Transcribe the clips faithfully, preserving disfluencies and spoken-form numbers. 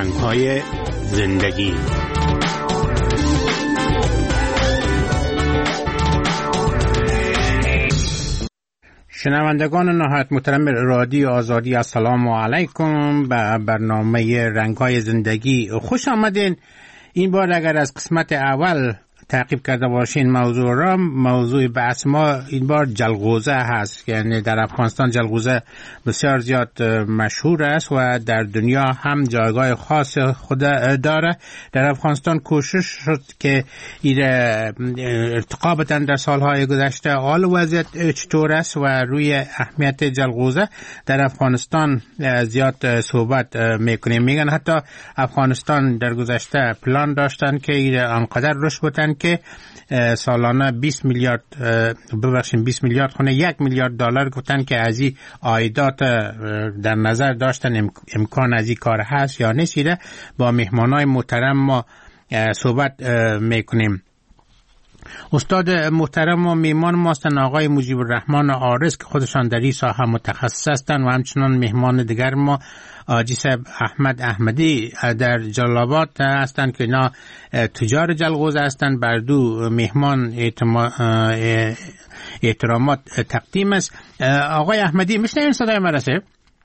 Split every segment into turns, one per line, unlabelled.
رنگ‌های زندگی. شنوندگان نهایت محترم رادیو آزادی، السلام علیکم. به برنامه رنگ‌های زندگی خوش آمدین. این بار اگر از قسمت اول تعقیب کرده باشین موضوع را، موضوع بحث ما این بار جلغوزه هست. یعنی در افغانستان جلغوزه بسیار زیاد مشهور است و در دنیا هم جایگاه خاص خود داره. در افغانستان کوشش شد که این ارتقا بدن در سالهای گذشته. حال وضعیت چطور است و روی اهمیت جلغوزه در افغانستان زیاد صحبت میکنیم. میگن حتی افغانستان در گذشته پلان داشتن که این آنقدر رشد بتن که سالانه بیست میلیارد ببخشید بیست میلیارد خونه یک میلیارد دلار گفتن که از این عایدات در نظر داشتن. امکان از این کار هست یا نیست؟ با مهمانای محترم ما صحبت میکنیم. استاد محترم و میهمان ما هستند آقای مجیب الرحمن عارض که خودشان در این ساحه متخصص هستند و همچنان مهمان دیگر ما حاجی صاحب احمد احمدی در جلال آباد هستند که اینا تجار جلغوزه هستند. بر دو مهمان احترامات تقدیم است. آقای احمدی میشنوین صدای من رسه؟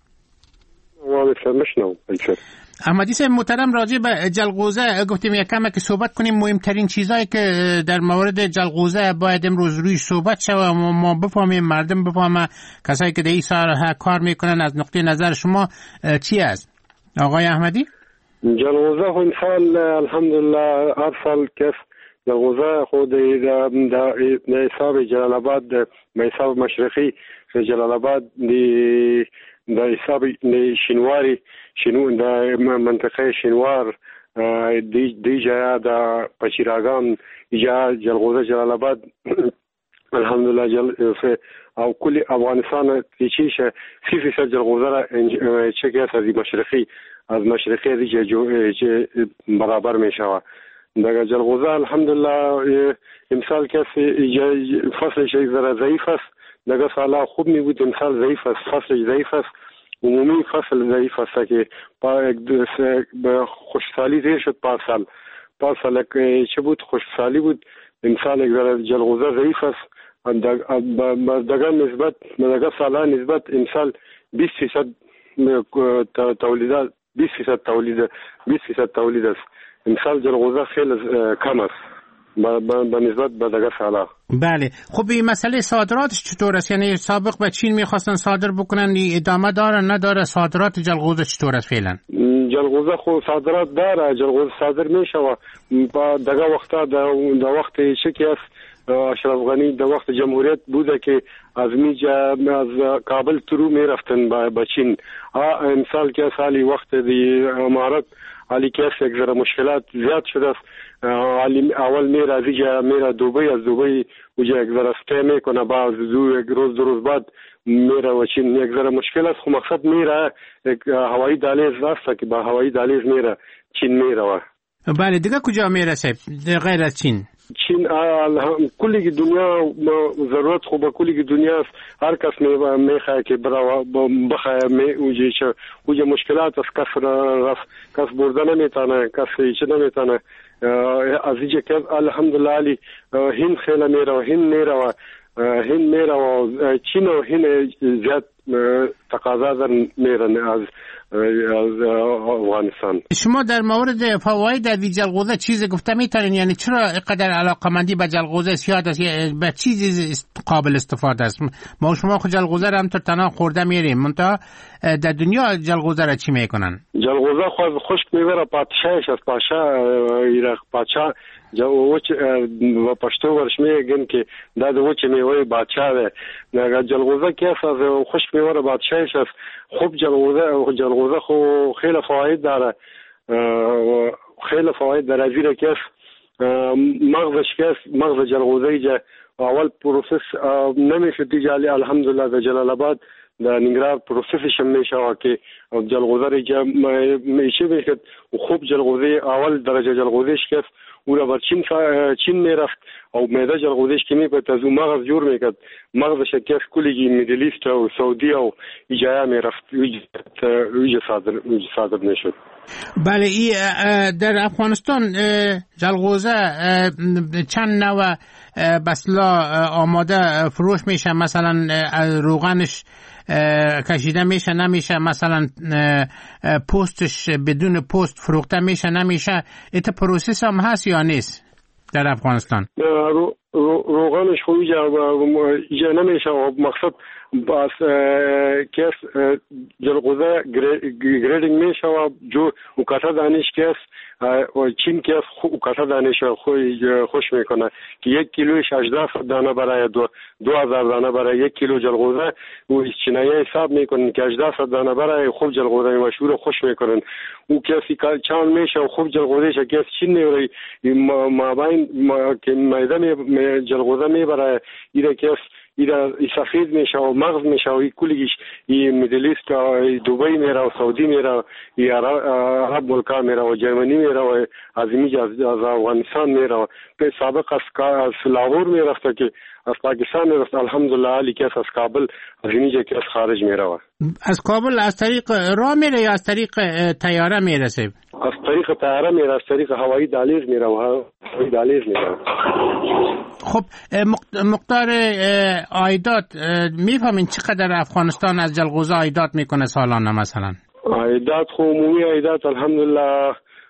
واضح میشنوم.
احمدی صاحب محترم، راجع به جلغوزه گفتیم یک کم که صحبت کنیم. مهمترین چیزایی که در مورد جلغوزه باید امروز روی صحبت شود و ما بفهمیم، مردم بفهمه، کسایی که در این ساحه کار میکنن. از نقطه نظر شما چی است آقای احمدی؟
جلغوزه خو انسان الحمدلله هر سال کس جلغوزه خود در حساب جلال آباد، به حساب مشرقی جلال آباد، در حساب شینواری شنو در منطقه شینوار دی دی جا در پچیراگان جا جلغوزه جلال آباد الحمدلله جل او کل افغانستان چیش سی فیصد جلغوزه را چکی است از مشرقی از مشرقی دیگه برابر می شود. در جلغوزه الحمدلله امسال کسی فصلش یک ذره ضعیف است. در سالا خوب می بود، امسال ضعیف است، فصلش ضعیف است. عمومی فصل ضعیف است که با خوشسالی زیر شد. پارسال پارسال چه بود؟ خوشسالی بود. امسال یک ذره جلغوزه ضعیف است. دگر نسبت دگر سالا نسبت امسال بیست فیصد تولیدات بیست فیصد تولید بیست فیصد تولید است. امسال جلغوزه خیلی کم است به نسبت به دگر سالا.
بله. خب این مسئله صادراتش چطور است؟ یعنی سابق به چین میخواستن صادر بکنن، ادامه داره نداره؟ صادرات جلغوزه چطور است فعلا؟
جلغوزه خو صادرات داره، جلغوزه صادر میشوه. با دگر وقتا در وقت چکی است اشرف غنی در وقت جمهوریت بوده که از میجا از کابل ترو میرفتن با چین. امسال که سالی وقت دی امارت علی کیس یک ذره مشکلات زیاد شده است. اول میره از اینجا میره دوبی، از دوبی اونجا یک ذره سته میکنه، بعد دو یک روز دو روز بعد میره و چین. یک ذره مشکل است. خو مقصد میره یک هوایی دهلیز است که با هوایی دهلیز میره چین میره.
بله. دیگه کجا میرسه غیر از چین؟
چین کلی دنیا ضرورت خوب کلی دنیا است. هر کس میخواد که برای بخواه می اوجه چه اوجه مشکلات است. کس رفت کس برده نمیتونه، کس چه نمیتونه. از اینجا که الحمدلله علی هند خیلی میره و هند میره و هند میره و چین و هند زیاد تقاضا دارن میرن از از افغانستان.
شما در مورد فواید در جلغوزه چیزی گفته میتونین؟ یعنی چرا اینقدر علاقه‌مندی به جلغوزه زیاد است؟ به چیزی قابل استفاده است؟ ما شما خود جلغوزه را هم تا تنها خورده میریم، منتها در دنیا جلغوزه را چی میکنن؟
جلغوزه خود خشک میبره پادشاهش است. پادشاه ایرق پادشاه جو وچ و پښتو ورش میگن که دا د وچ میوه بادشاہ ده. نه جلغوزه کې اساس خشک میوه بادشاهش است. خوب جلغوزه جلغوزه خو خیلی فواید داره، خیلی فواید داره. زیرا که مغزش که مغز جلغوزه جا اول پروسس نمیشه دیگه. الحمدلله در جلال آباد در ننگرهار پروسسش میشه که جلغوزه میشه میکرد و خوب جلغوزه اول درجه جلغوزه شکست او را بر چین چین میرفت او میده جلغوزش که میپت از او مغز جور میکرد مغزش که کلیگی میدلیست و سعودی و ایجایا میرفت ایجا صادر صادر نشد.
بله ای در افغانستان جلغوزه چند نوع بسلا آماده فروش میشه، مثلا روغنش کشیده میشه نمیشه، مثلا پوستش بدون پوست فروخته میشه نمیشه، ایت پروسس هم هست یا نیست در افغانستان؟
رو روغنش خوب ایجا نمیشه و مقصد باز کس جلغوزه گریدینگ میشه و جو وکاتا دانش کس و چین کس وکاتا دانش خوش میکنه که یک کیلوش هجده دانه برای دو دو هزار دانه برای یک کیلو جلغوزه و چینایی حساب میکنن که هجده دانه برای خوب جلغوزه مشهور خوش میکنن. او کسی چند میشه و خوب جلغوزه ش کس چین نیوری مابین که میدان جلغوزه میبره ایره کس ایده سفید میشه و مغز میشه و کلیگیش ای میدلیست دوبای میره و سعودی میره ای عرب ملکا میره و جرمنی میره و از اینجا از افغانستان میره و به سابق از لاهور میرفته که از پاکستان میرفت الحمدلله علی کس از کابل از اینجا کس خارج میره.
از کابل از طریق راه میره یا از طریق طیاره میرسه؟
از طریق طیاره میره، از طریق هوایی دهلیز میره و هوایی دهلیز میره.
خب مقدار عایدات میفهمین چقدر افغانستان از جلغوزه عایدات میکنه سالانه؟ مثلا
عایدات خو عمومی عایدات الحمدلله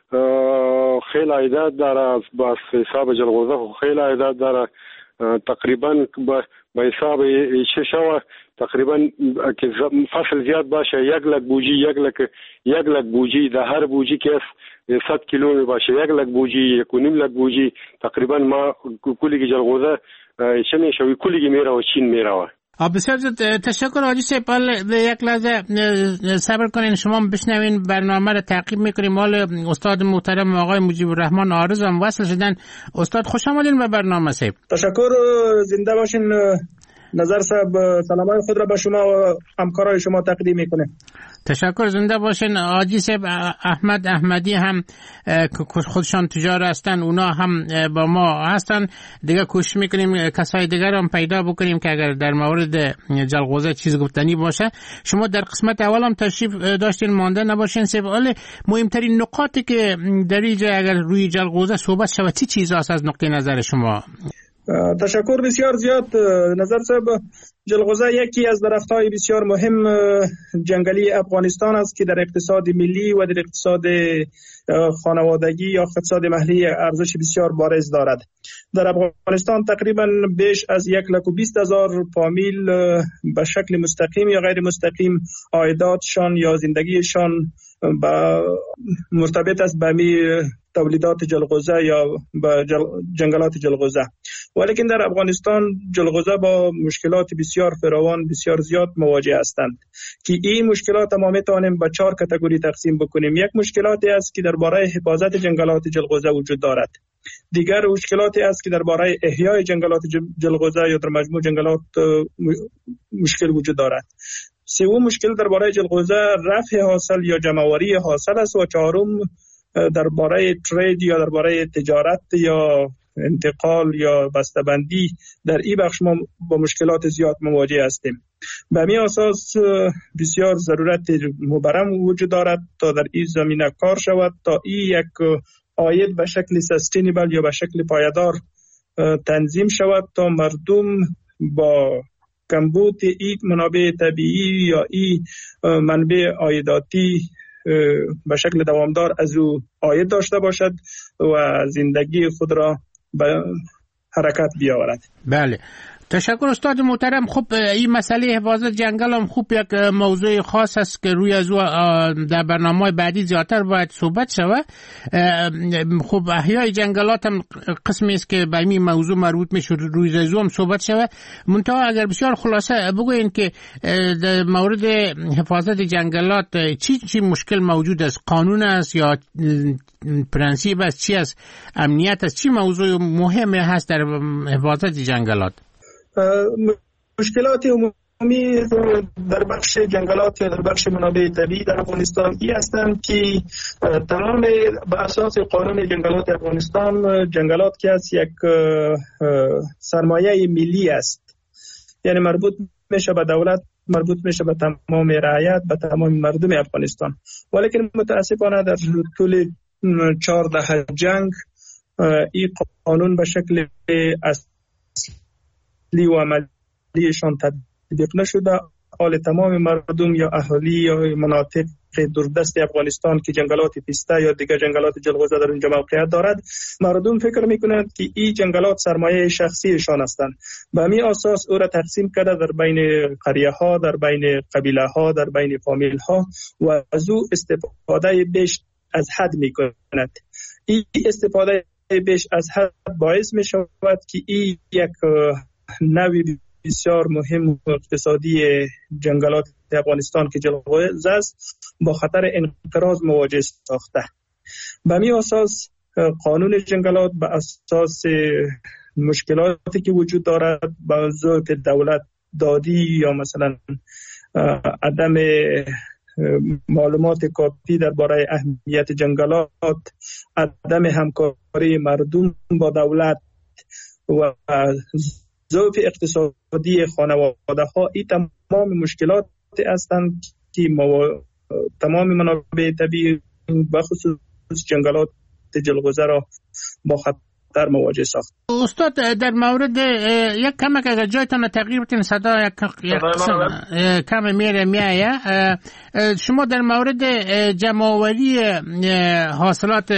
خیلی عایدات داره، بس حساب جلغوزه خو خیلی عایدات داره، تقریبا به حساب چه شوه تقریبا که فصل زیاد باشه یک لک بوجی یک لک یک لک بوجی در هر بوجی که صد کیلو می باشه یک لک بوجی یک و نیم لک بوجی تقریبا ما کلیگی جلغوزه چه میشه کلیگی میره و چین میره.
بسیار تشکر حاجی صاحب. یک لحظه صبر کنین شما بشنوین برنامه رو تعقیب میکنیم. مال استاد محترم آقای مجیب الرحمن عارض هم وصل شدن. استاد خوش آمدین به برنامه صاحب.
تشکر، زنده باشین. نظر صاحب سلامای خود را به شما و همکارای شما تقدیم میکنه. تشکر،
زنده باشین. حاجی صاحب احمد احمدی هم که خودشان تجار هستن، اونا هم با ما هستن. دیگه کوشش میکنیم کسای دیگر هم پیدا بکنیم که اگر در مورد جلغوزه چیز گفتنی باشه. شما در قسمت اول هم تشریف داشتین، مانده نباشین صاحب. ولی مهمترین نقاطی که در اینجا اگر روی جلغوزه صحبت شود چی چیزا است از نقطه نظر شما؟
تشکر بسیار زیاد. نظر صاحب جلغوزه یکی از درخت‌های بسیار مهم جنگلی افغانستان است که در اقتصاد ملی و در اقتصاد خانوادگی یا اقتصاد محلی ارزش بسیار بارز دارد. در افغانستان تقریبا بیش از یک لک و بیست هزار فامیل به شکل مستقیم یا غیر مستقیم عایداتشان یا زندگیشان با مرتبط است به می تولیدات جلغوزه یا با جل... جنگلات جلغوزه. ولیکن در افغانستان جلغوزه با مشکلات بسیار فراوان بسیار زیاد مواجه هستند که این مشکلات ما میتوانیم به چهار کاتگوری تقسیم بکنیم. یک مشکلاتی است که درباره حفاظت جنگلات جلغوزه وجود دارد. دیگر مشکلاتی است که درباره احیای جنگلات جلغوزه یا در مجموع جنگلات مشکل وجود دارد. سوم مشکل درباره جلغوزه رفع حاصل یا جمع‌آوری حاصل است و چهارم درباره ترید یا درباره تجارت یا انتقال یا بسته‌بندی. در این بخش ما با مشکلات زیاد مواجه هستیم. به همین اساس بسیار ضرورت مبرم وجود دارد تا در این زمینه کار شود تا این یک عاید به شکل سستینبل یا به شکل پایدار تنظیم شود تا مردم با کمبود این منابع طبیعی یا این منبع عایداتی به شکل دوامدار از او عاید داشته باشد و زندگی خود را به حرکت بیاورد.
بله، تشکر استاد محترم. خب این مسئله حفاظت جنگل هم خوب یک موضوع خاص است که روی از در برنامه‌های بعدی زیادتر باید صحبت شود. خب احیای جنگلات هم قسمی است که به این موضوع مربوط میشه، روی از هم صحبت شود. منتها اگر بسیار خلاصه بگوین که در مورد حفاظت جنگلات چی چی مشکل موجود است؟ قانون است یا پرنسیپ است؟ چی است؟ امنیت است؟ چی موضوع مهم هست در حفاظت جنگلات؟
مشکلات عمومی در بخش جنگلات یا در بخش منابع طبیعی در افغانستان ای هستند که تمام به اساس قانون جنگلات افغانستان جنگلات که از یک سرمایه ملی است، یعنی مربوط میشه به دولت، مربوط میشه به تمام رعیت، به تمام مردم افغانستان. ولیکن متاسفانه در طول چهار دهه جنگ این قانون به شکل اصلی و عملیشان تطبیق نشده. حال تمام مردم یا اهالی یا مناطق دوردست افغانستان که جنگلات پیسته یا دیگر جنگلات جلغوزه در اونجا موقعیت دارد، مردم فکر میکنند که این جنگلات سرمایه شخصیشان هستند. به همین اساس او را تقسیم کرده در بین قریه ها، در بین قبیله ها، در بین فامیل ها و از او استفاده بیش از حد میکند. این استفاده بیش از حد باعث می شود که این یک نوع بسیار مهم و اقتصادی جنگلات افغانستان که جلغوزه است با خطر انقراض مواجه ساخته. به همین اساس قانون جنگلات به اساس مشکلاتی که وجود دارد با ذوق دولت دادی یا مثلا عدم معلومات کافی درباره اهمیت جنگلات، عدم همکاری مردم با دولت و ضعف اقتصادی خانواده ها، این تمام مشکلات هستند که مو... تمام منابع طبیعی بخصوص جنگلات جلغوزه را با خطر مواجه ساخت.
استاد در مورد یک کم اگر جایتان تغییر بتین صدا یک کم میره میایه، شما در مورد جمع‌آوری حاصلات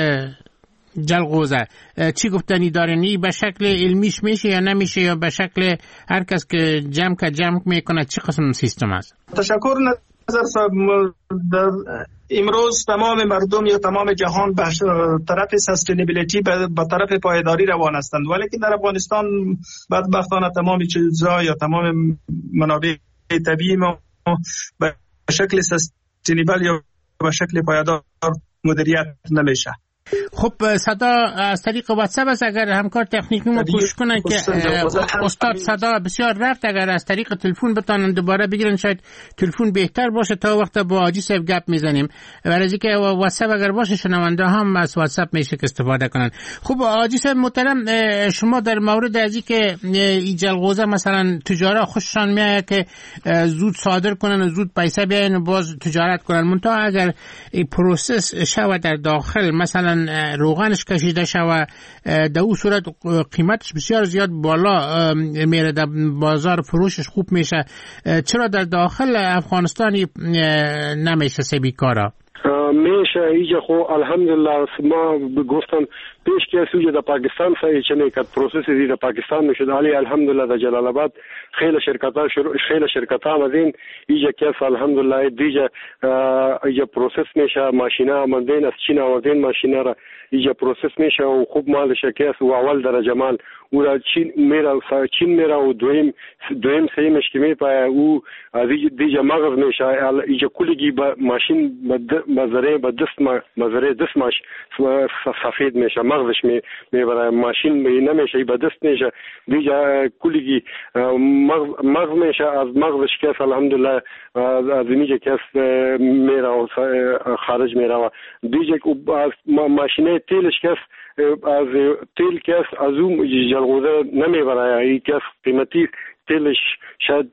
جلغوزه چی گفتنی دارین؟ به شکل علمیش میشه یا نمیشه، یا به شکل هر کس که جمع که جمع میکنه چی قسم سیستم است؟
تشکر نظر صاحب. در امروز تمام مردم یا تمام جهان به طرف سستینبیلیتی به طرف پایداری روان هستند، ولی که در افغانستان بدبختانه تمام چیزها یا تمام منابع طبیعی ما به شکل سستینبل یا به شکل پایدار مدیریت نمیشه.
خب صدا از طریق واتساپ است، اگر همکار تکنیکی ما کوشش کنن که استاد صدا بسیار رفت، اگر از طریق تلفن بتونن دوباره بگیرن شاید تلفن بهتر باشه تا وقت با حاجی صاحب گپ میزنیم، برای که واتساپ اگر باشه شنونده هم از واتساپ میشه که استفاده کنن. خب حاجی صاحب محترم، شما در مورد از اینکه این جلغوزه مثلا تجارت خوششان میاد که زود صادر کنن و زود پیسه بیارن و باز تجارت کنن، منتها اگر این پروسس شود در داخل مثلا روغنش کشیده شود، در اون صورت قیمتش بسیار زیاد بالا میره، در بازار فروشش خوب میشه، چرا در داخل افغانستانی نمیشه سبی کارا؟
میشه ایجا خو الحمدلله ما گفتم پیش که سوی در پاکستان سایی چنه که پروسس دی در پاکستان میشد، علی الحمدلله در جلال آباد خیلی شرکت ها شروع خیلی شرکت ها آمدین ایجا کس الحمدلله دیجا ایجا پروسس میشه، ماشینه آمدین از چین آمدین ماشینه را ایجا پروسس میشه و خوب مالش کس و اول درجه مال او را چین میره چین میره و دویم دویم سیمش که میپای او از دیجا مغز میشه ایجا کلیگی با ماشین مزره با دست مزره دست ماش سفید میشه، مغزش می میبره، ماشین می نمیشه با دست میشه دیجا کلیگی مغز مغز میشه، از مغزش کس الحمدلله از اینجا کس میره و خارج میره و دیجا از ماشینه تیلش کس از تیل کس از اون جلغوزه نمیبره، این کس قیمتی تیلش شاید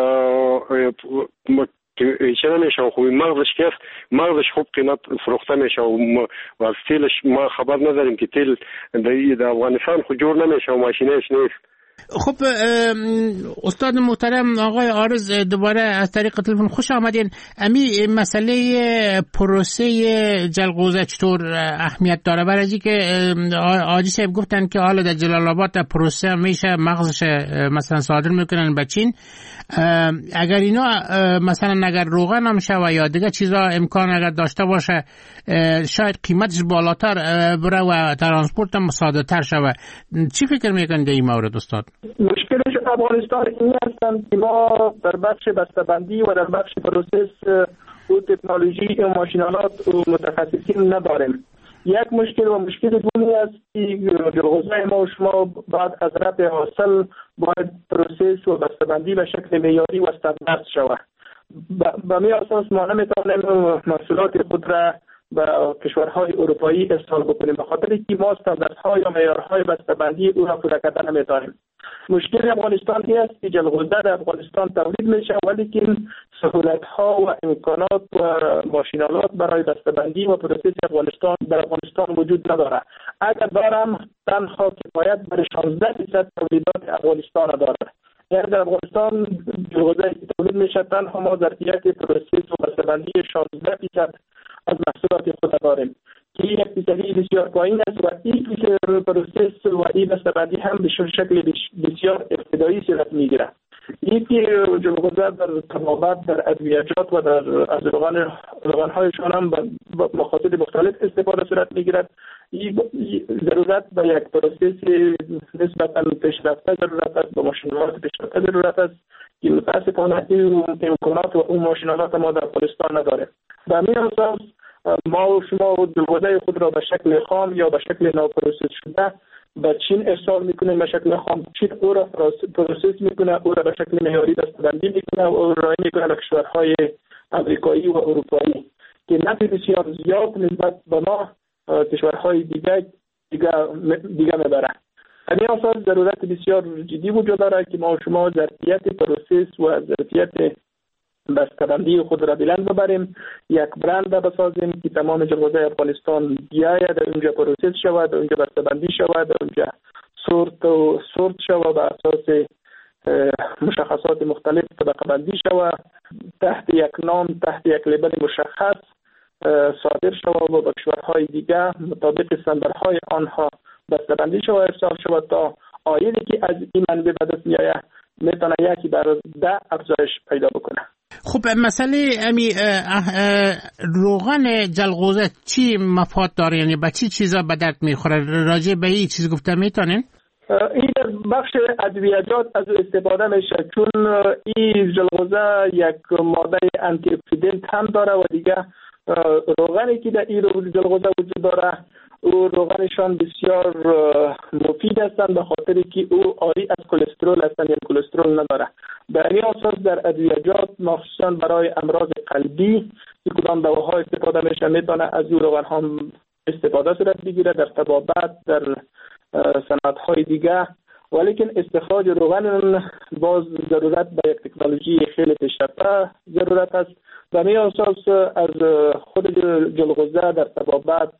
چه نمیشه، خوبی مغزش کس مغزش خوب قیمت فروخته میشه و از تیلش ما خبر نداریم که تیل در افغانستان خود جور نمیشه و ماشینهش نیست.
خب استاد محترم آقای عارض دوباره از طریق تلفن خوش آمدین. امی مسئله پروسه جلغوزه چطور اهمیت داره؟ برای اینکه حاجی صاحب گفتن که حالا در جلال آباد پروسه میشه مغزش مثلا صادر میکنن به چین، اگر اینا مثلا اگر روغن هم شوه یا دیگه چیزا امکان اگر داشته باشه شاید قیمتش بالاتر بره و ترانسپورت هم ساده تر شوه، چی فکر میکنید در این مورد استاد؟
مشکلش افغانستان این هستند که ما در بخش بسته‌بندی و در بخش پروسس و تکنولوژی و ماشینالات و متخصصین نداریم. یک مشکل و مشکل دومی است که جلغوزه ما و شما بعد از رفع حاصل باید پروسس و بسته‌بندی به شکل معیاری و استاندارد شود. به می اساس ما نمیتوانیم محصولات خود را به کشورهای اروپایی ارسال بکنیم به خاطر که ما استانداردها یا معیارهای بسته‌بندی او را پوره کردن نمیتوانیم. مشکل افغانستان این است که جلغوزه در افغانستان تولید میشه ولی که سهولت‌ها و امکانات و ماشینالات برای بسته‌بندی و پروسس افغانستان در افغانستان وجود ندارد. اگر دارم تنها کفایت بر شانزده درصد تولیدات افغانستان دارد. یعنی در افغانستان جلغوزه که تولید میشه تنها ما ظرفیت پروسس و بسته‌بندی شانزده درصد از محصولات خود داریم که یک فیصدی بسیار پایین است و این پروسس و این بسته‌بندی هم به شکل بسیار ابتدایی صورت میگیره. این که جلغوزه در طبابت، در ادویجات و در از روغن روغن‌هایشان هم به مقاصد مختلف استفاده صورت میگیرد. این ضرورت به یک پروسس نسبتاً پیشرفته ضرورت است، به ماشین‌آلات پیشرفته ضرورت است که متأسفانه این امکانات و اون ماشین‌آلات ما در افغانستان نداره. به همین اساس ما و شما جلغوزه خود را به شکل خام یا به شکل ناپروسس شده به چین ارسال میکنه، به شکل خام چین او را پروسس میکنه، او را به شکل معیاری بسته‌بندی میکنه و او را میکنه به کشورهای امریکایی و اروپایی که نفع بسیار زیاد نسبت به ما کشورهای دیگه دیگه دیگه میبره. همین اساس ضرورت بسیار جدی وجود داره که ما و شما ظرفیت پروسس و ظرفیت بسته‌بندی خود را بلند ببریم، یک برند بسازیم که تمام جلغوزه افغانستان بیاید اونجا پروسس شود، اونجا بسته‌بندی شود، اونجا سورت و سورت شود، به اساس مشخصات مختلف طبقه بندی شود، تحت یک نام، تحت یک لیبل مشخص صادر شود و به کشورهای دیگه مطابق استانداردهای آنها بسته‌بندی شود، ارسال شود تا عایدی که از این منبع به دست میآید میتونه یکی بر ده افزایش پیدا بکنه.
خب مسئله امی روغن جلغوزه چی مفاد داره، یعنی با چی چیزا به درد میخوره؟ راجع به این چیز گفته میتونین؟
این در بخش ادویجات از استفاده میشه چون این جلغوزه یک ماده آنتی اکسیدنت هم داره و دیگه روغنی که در این جلغوزه وجود داره او روغنشان بسیار مفید هستند به خاطر که او عاری از کلسترول هستند، یعنی کلسترول نداره. به این اساس در ادویجات مخصوصا برای امراض قلبی که کدام دواها استفاده میشه میتونه از این روغن هم استفاده صورت بگیره در طبابت، در صنعت‌های دیگه، ولیکن استخراج روغن باز ضرورت به یک تکنولوژی خیلی پیشرفته ضرورت است. به این اساس از خود جلغوزه در طبابت،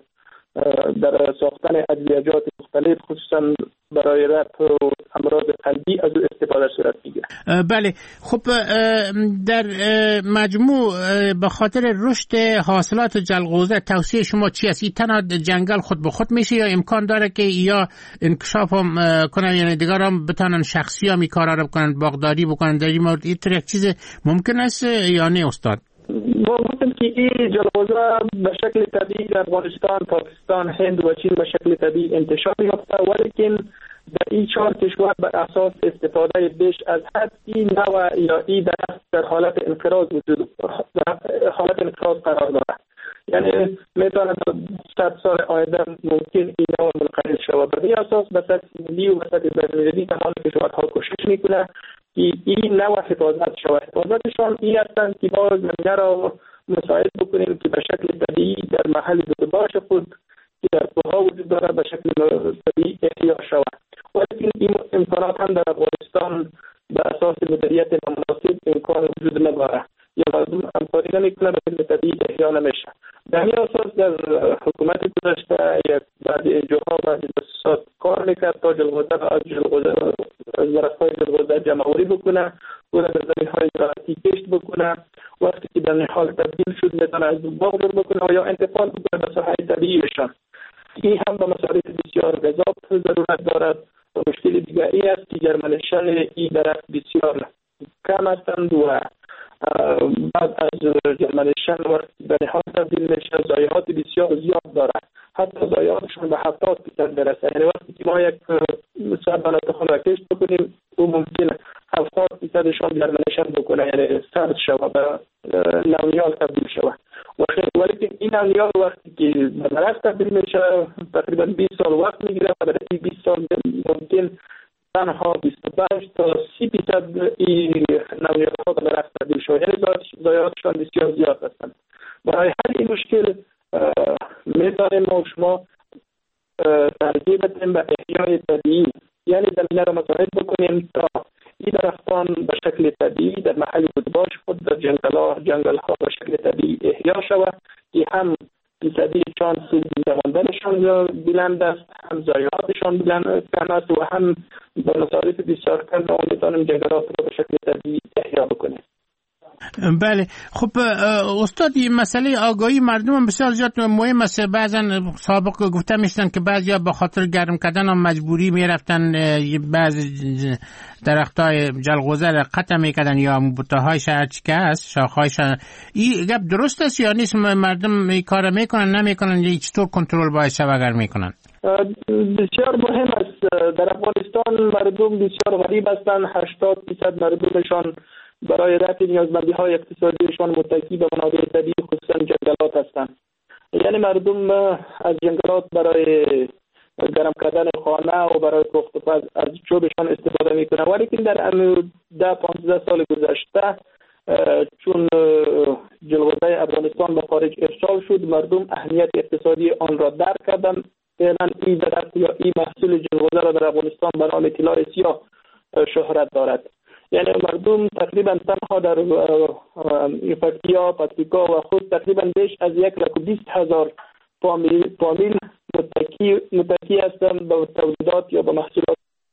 در ساختن ادویجات مختلف خصوصا برای رفع امراض قلبی از استفاده صورت میگیره.
بله، خب در مجموع به خاطر رشد حاصلات جلغوزه توصیه شما چی است؟ این تنها جنگل خود به خود میشه یا امکان داره که یا انکشاف هم کنن، یعنی دیگر هم بتونن شخصی هم این کارا رو بکنن، باغداری بکنن؟ در این مورد این یک چیز ممکن است یا نه استاد؟
ما گفتیم که این جلغوزه به شکل طبیعی در افغانستان، پاکستان، هند و چین به شکل طبیعی انتشار یافته، ولیکن در این چهار کشور بر اساس استفاده بیش از حد این نوع یا این درخت در حالت انقراض وجود در حالت انقراض قرار دارد. یعنی میتونه صد سال آینده ممکن این نوع منقرض شود. بر این اساس به سطح ملی و به سطح بین‌المللی تمام کشورها کوشش میکنه که این نوع حفاظت شود. حفاظتشان این هستند که ما زمینه را مساعد بکنیم که به شکل طبیعی در محل زیباش خود که در کوهها وجود دارد به شکل طبیعی احیا شود. ولیکن این امکانات هم در افغانستان به اساس مدیریت نامناسب امکان وجود نداره یا مردم همکاری نمیکنه، به شکل طبیعی احیا نمیشه. در این اساس در حکومت گذشته یک بعضی جاها بعضی مؤسسات کار میکرد تا جلغوزه را از جلغوزه از درخت‌های جلغوزه جمع‌آوری بکنه و در زمین‌های زراعتی کشت بکنه. وقتی که در حال تبدیل شد میتونه از باغ دور بکنه و یا انتقال بکنه به ساحه طبیعیشان. این هم به مصارف بسیار گذاب ضرورت دارد. و مشکل دیگری است که جرمنشن این درخت بسیار کم هستند و بعد از جرمنشن وقتی به نهاد تبدیل میشه ضایعات بسیار زیاد دارد، حتی ضایعاتشون به هفتاد درصد برسه. یعنی وقتی که ما یک صد دانه تخم را کشت بکنیم او ممکنه هفتاد درصدشون جرمنشن بکنه، یعنی سرد شود به نویال تبدیل شود. ولی
این الیار وقتی که به درخت تبدیل میشه تقریبا بیست سال وقت میگیره و در این بیست سال ممکن تنها بیست و پنج تا سی درصد این نویارها به درخت تبدیل شود، یعنی ضایعاتشان بسیار زیاد هستند. برای حل این مشکل میتونیم ما شما ترجیح بدیم به احیای طبیعی، یعنی زمینه را مساعد بکنیم تا این درختان به شکل طبیعی در محل بودباش خود در جنگل ها جنگل ها به شکل طبیعی احیا شود که هم فیصدی چانس زماندنشان بلند است، هم ضایعاتشان بلند کم است و هم به مصارف بسیار کم ما میتونیم جنگلات را به شکل طبیعی احیا بکنیم.
بله خب استاد این مسئله آگاهی مردم هم بسیار زیاد مهم است. بعضا سابق گفته میشتن که بعضیا به خاطر گرم کردن هم مجبوری میرفتن بعض درختای جلغوزه را قطع میکردن یا بوته‌های هرچی است شاخه‌هاش. این گپ درست است یا نیست؟ مردم این کارو میکنن نمیکنن یا چطور کنترل باید شه اگر میکنن؟
بسیار مهم است. در افغانستان مردم بسیار غریب هستند. هشتاد درصد مردمشان برای رفع نیازمندی‌های اقتصادیشان متکی به منابع طبیعی خصوصا جنگلات هستند. یعنی مردم از جنگلات برای گرم کردن خانه و برای پخت و پز از چوبشان استفاده میکنند، ولی که در ده پانزده سال گذشته چون جلغوزه افغانستان به خارج ارسال شد مردم اهمیت اقتصادی آن را درک کردند. فعلا این درخت یا این محصول جلغوزه را در افغانستان به نام طلای سیاه شهرت دارد. یعنی مردم تقریبا تنها در پکتیا، پکتیکا و خود تقریبا بیش از یک لک و بیست هزار فامیل فامیل متکی متکی هستند به تولیدات یا به محصولات.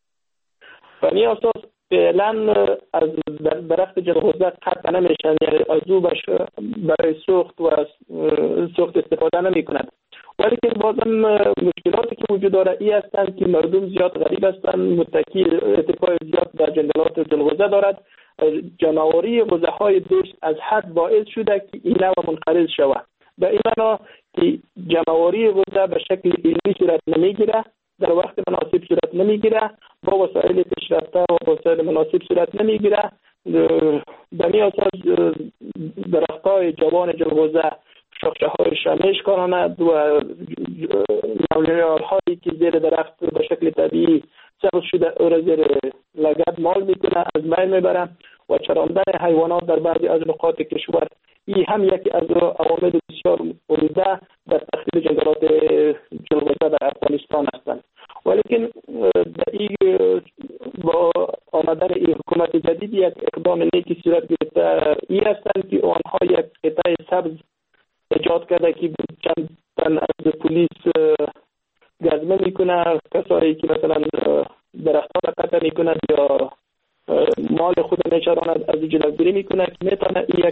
و این اساس فعلا از درخت جلغوزه قطع نمیشن، یعنی از او برای سوخت و سوخت استفاده نمی کند. ولی که بازم مشکلاتی که وجود داره ای هستند که مردم زیاد غریب هستند، متکی ارتفاع زیاد در جنگلات جلغوزه دارد. جمع‌آوری غوزه‌های بیش از حد باعث شده که این نوع منقرض شود. به این معنا که جمع‌آوری غوزه به شکل علمی صورت نمیگیره، در وقت مناسب صورت نمیگیره، با وسایل پیشرفته و وسایل مناسب صورت نمیگیره. به این اساس درخت‌های جوان جلغوزه شاخه‌هایش را میشکاند و نولیارهایی که زیر درخت به شکل طبیعی سبز شده او را زیر لگد مال میکنه، از بین میبره و چراندن حیوانات در بعضی از نقاط کشور این هم یکی از عوامل بسیار عمده در تخریب جنگلات جلغوزه در افغانستان هستند. ولیکن این با آمدن این حکومت جدید یک اقدام نیکی صورت گرفته ای هستند که آنها یک قطعه سبز ایجاد کرده که چند تن از پلیس گزمه میکنه، کسایی که مثلا درختان را قطع میکنند یا مال خود میچراند از جلوگیری میکنه که میتونه یک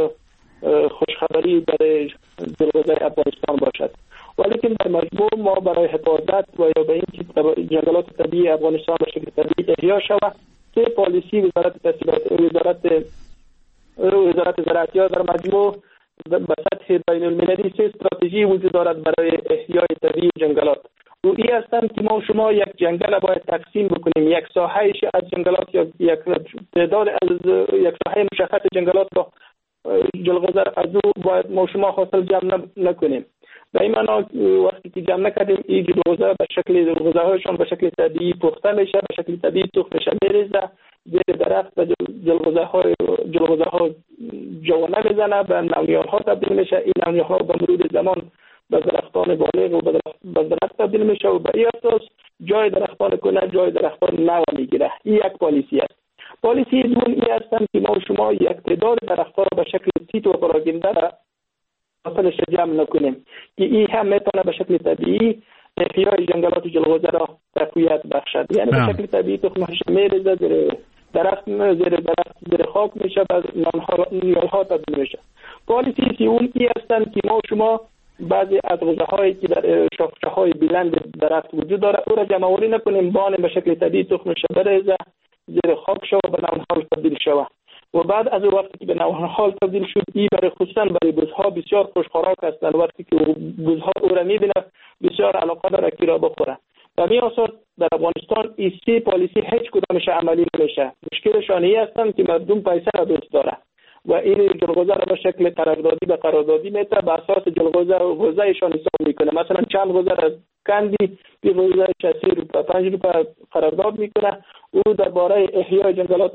خوشخبری برای جلغوزه افغانستان باشد. ولیکن در مجموع ما برای حفاظت و یا به اینکه جنگلات طبیعی افغانستان به شکل طبیعی احیا شود که پالیسی وزارت تحصیلات وزارت وزارت زراعت در مجموع به سطح بین المللی سه استراتژی وجود دارد برای احیای طبیعی جنگلات. و این هستند که ما شما یک جنگل باید تقسیم بکنیم، یک ساحهش از جنگلات یا یک تعداد از یک ساحه مشخص جنگلات را جلغوزه از او باید ما شما حاصل جمع نکنیم. به این معنا وقتی که جمع نکردیم این جلغوزه به شکل جلغوزه هایشان به شکل طبیعی پخته میشه، به شکل طبیعی تخمش میریزه، زیر درخت و جلغوزه های جلغوزه ها جوانه میزنه، به نویارها تبدیل میشه. این نویارها به مرور زمان به درختان بالغ و به درخت تبدیل میشه و به این اساس جای درختان کنه جای درختان نو میگیره. این یک پالیسی است. پالیسی دوم این هستند که ما شما یک تعداد درختها را به شکل سیت و پراگنده حاصلش جمع نکنیم که این هم میتونه به شکل طبیعی احیای جنگلات جلغوزه را تقویت بخشد. یعنی به شکل طبیعی تخمش میریزه زیر درخت زیر درخت زیر خاک میشه و نالها تبدیل میشه. پالیسی سوم این هستند که ما شما بعضی از غوزه هایی که در شاخه های بلند درخت وجود داره او را جمع آوری نکنیم، بان به شکل طبیعی تخمش بریزه زیر خاک شو و به نوحال تبدیل شود. و بعد از وقتی که به نوحال تبدیل شد این برای خصوصا برای بزها بسیار خوشخوراک هستند. وقتی که بزها او را میبینه بسیار علاقه داره که را بخوره. و می اساس در افغانستان این سه پالیسی هیچ کدامش عملی نمیشه. مشکلشان این هستند که مردم پیسه را دوست داره و این جلغوزه را به شکل قراردادی به قراردادی میته، به اساس جلغوزه و غوزهشان حساب میکنه. مثلا چند غوزه را کندی بی غوزه شصت روپیه پنج روپیه قرارداد میکنه. او درباره احیای جنگلات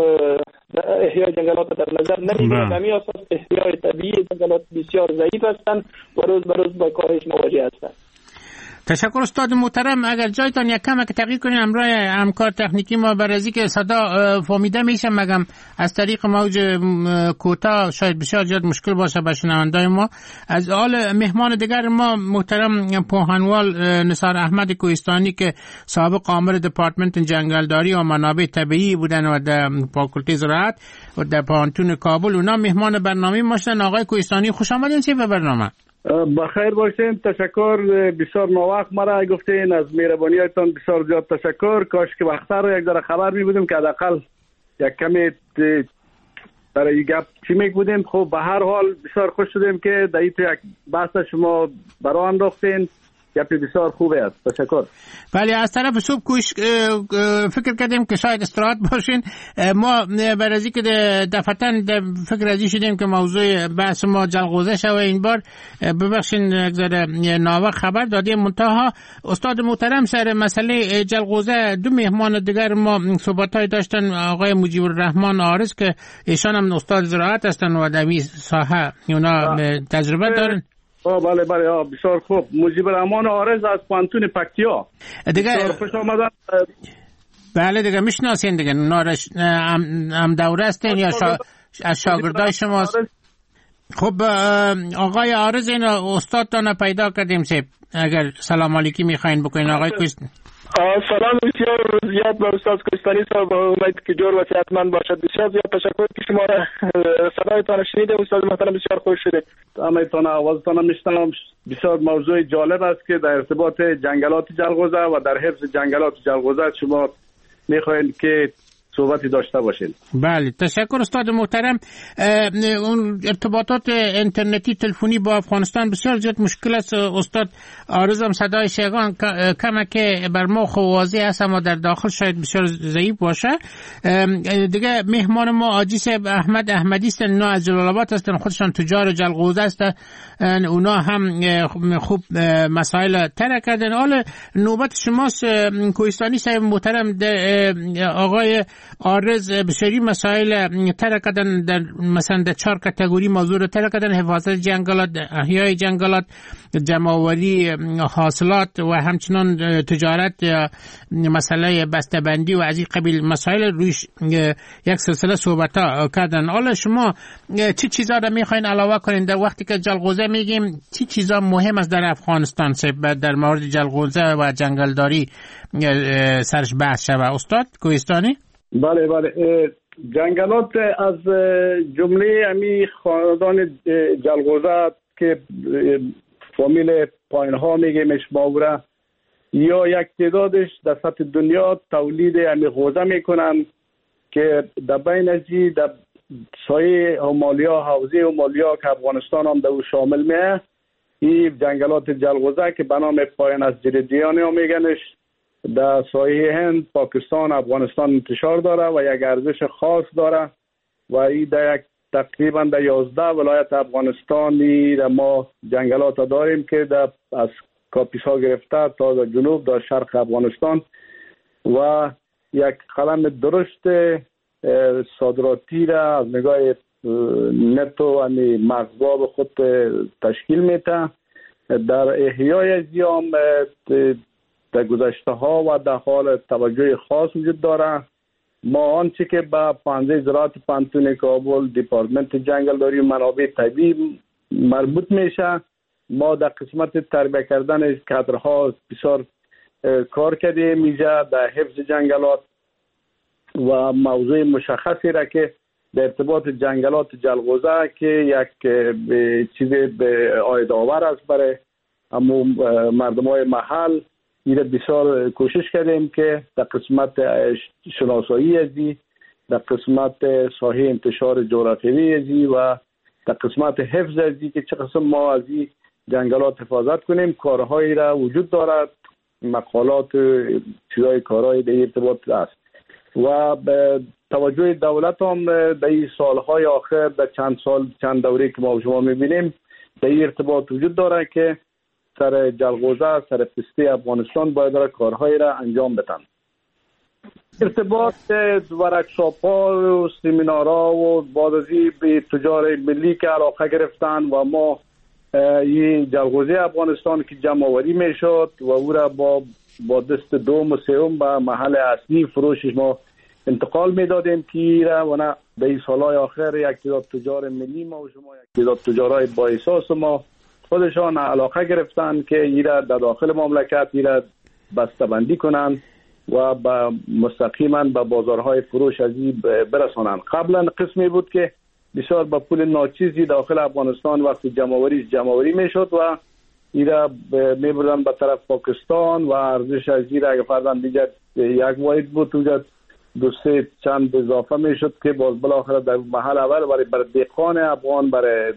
احیای جنگلات در نظر نمیگیره. همین اساس احیای طبیعی جنگلات بسیار ضعیف هستند و روز به روز با کاهش مواجه هستند.
تشکر استاد محترم. اگر جایتان یک کم که تغییر کنیم همراه همکار تکنیکی ما برازی که صدا فهمیده میشه مگم از طریق موج کوتاه شاید بسیار زیاد مشکل باشه به شنوندای ما. از حال مهمان دیگر ما محترم پوهنوال نثار احمد کوهستانی که سابق آمر دپارتمنت جنگلداری و منابع طبیعی بودن و در فاکولته زراعت و در پانتون کابل اونا مهمان برنامه ما شدن. آقای کوهستانی خوش آمدین چه به برنامه.
بخیر باشین. تشکر، بسیار ناوقت مرا گفتین، از مهربانیتان بسیار زیاد تشکر. کاش که وقت‌تر یک ذره خبر می بودیم که حداقل یک کمی برای این گپ چی می بودیم. خب به هر حال بسیار خوش شدیم که در این یک بحث شما برای انداختین. گپی بسیار خوبه است. تشکر.
بله، از طرف صبح کوش فکر کردیم که شاید استراحت باشین. ما برای از اینکه دفعتاً فکر ازی شدیم که موضوع بحث ما جلغوزه شوه این بار. ببخشین یک ذره ناوقت خبر دادیم. منتها استاد محترم سر مسئله جلغوزه دو مهمان دیگر ما صحبت‌های داشتن. آقای مجیب الرحمن عارض که ایشان هم استاد زراعت هستن و در این ساحه اونا تجربه دارن.
آه بله بله آه بسیار خوب. مجیب الرحمن عارض از پانتون پکتیا
دیگه
خوش آمدن.
بله دیگه میشناسین دیگه نارش هم دوره هستین یا شا... از شاگردای شماست. خب آقای عارض این استادتان پیدا کردیم سه اگر سلام علیکی میخواین بکنین آقای کوست.
سلام بسیار زیاد به استاد کوهستانی صاحب، امید که جور و صحتمند باشد. بسیار زیاد تشکر که شما را صدایتان شنیده استاد محترم، بسیار خوش شده.
امیتان آوازتان میشنوم. بسیار موضوع جالب است که در ارتباط جنگلات جلغوزه و در حفظ جنگلات جلغوزه شما میخواین که صحبتی داشته باشین.
بله تشکر استاد محترم. اون ارتباطات اینترنتی تلفنی با افغانستان بسیار زیاد مشکل است. استاد عارضم صدای شیگان کمه که بر ما خو واضح است اما در داخل شاید بسیار ضعیف باشه. دیگه مهمان ما آجی صاحب احمد احمدی است، اونا از جلال آباد هستن، خودشان تجار جلغوزه است. اونا هم خوب مسائل طرح کردن. حالا نوبت شماست کوهستانی صاحب محترم. آقای عارض بسیاری مسائل طرح کردن، در مثلا در چهار کاتگوری موضوع رو طرح کردن: حفاظت جنگلات، احیای جنگلات، جمع‌آوری حاصلات و همچنان تجارت، مسئله بسته‌بندی و از این قبیل مسائل رویش یک سلسله صحبت‌ها کردن. حالا شما چی چیزا رو می‌خواین علاوه کنین در وقتی که جلغوزه میگیم؟ چی چیزا مهم است در افغانستان در مورد جلغوزه و جنگلداری سرش بحث شود استاد کوهستانی؟
بله بله. جنگلات از جمله امی خاندان جلغوزه که فامیل پایین ها میگیمش ماوره یا یک تعدادش در سطح دنیا تولید امی غوزه میکنن که در بین ازی در سایه همالیا حوزه همالیا که افغانستان هم در او شامل میه، این جنگلات جلغوزه که به نام پایین از جریدیانی ها میگنش در سایه هند، پاکستان، افغانستان انتشار داره و یک ارزش خاص داره و این در یک تقریبا در یازده ولایت افغانستانی در ما جنگلات داریم که در از کاپیس ها گرفته تا در جنوب در شرق افغانستان و یک قلم درشت صادراتی را از نگاه نتو و مغزاب خود تشکیل میده. در احیای زیام در گذشته ها و در حال توجه خاص وجود داره. ما آنچه که به پانزه زراعت پانتون کابل دپارتمنت جنگلداری و منابع طبیعی مربوط میشه، ما در قسمت تربیه کردن کادرها بسیار کار کردیم اینجا در حفظ جنگلات و موضوع مشخصی را که در ارتباط جنگلات جلغوزه که یک چیز به آید آور است برای همو مردم های محل، این بسیار کوشش کردیم که در قسمت شناسایی ازی، در قسمت ساحه انتشار جغرافیایی ازی و در قسمت حفظ ازی که چه قسم ما ازی جنگلات حفاظت کنیم کارهایی را وجود دارد، مقالات چیزای کارهای در ارتباط است و توجه دولت هم در این سالهای آخر در چند سال چند دوره که ما شما میبینیم در این ارتباط وجود داره که سر جلغوزه سر پسته افغانستان باید را کارهایی را انجام بدن. ارتباط ورکشاپ‌ها و سمینارها و بازی به تجار ملی که علاقه گرفتن و ما این جلغوزه افغانستان که جمع آوری میشد و او را با با دست دوم و سوم به محل اصلی فروشش ما انتقال میدادیم که را و نه به این سالهای آخر یک تعداد تجار ملی ما و شما یک تعداد تجارای با احساس ما خودشان علاقه گرفتن که این را در داخل مملکت این را بسته‌بندی کنند و با مستقیما به بازارهای فروش از این برسانند. قبلا قسمی بود که بسیار با پول ناچیزی داخل افغانستان وقتی جمع‌آوری جمع‌آوری میشد و این را میبردن به طرف پاکستان و ارزش از این را اگر فرضاً دیگر یک واحد بود اونجا دو سه چند اضافه میشد که باز بالاخره در محل اول برای برای دهقان افغان برای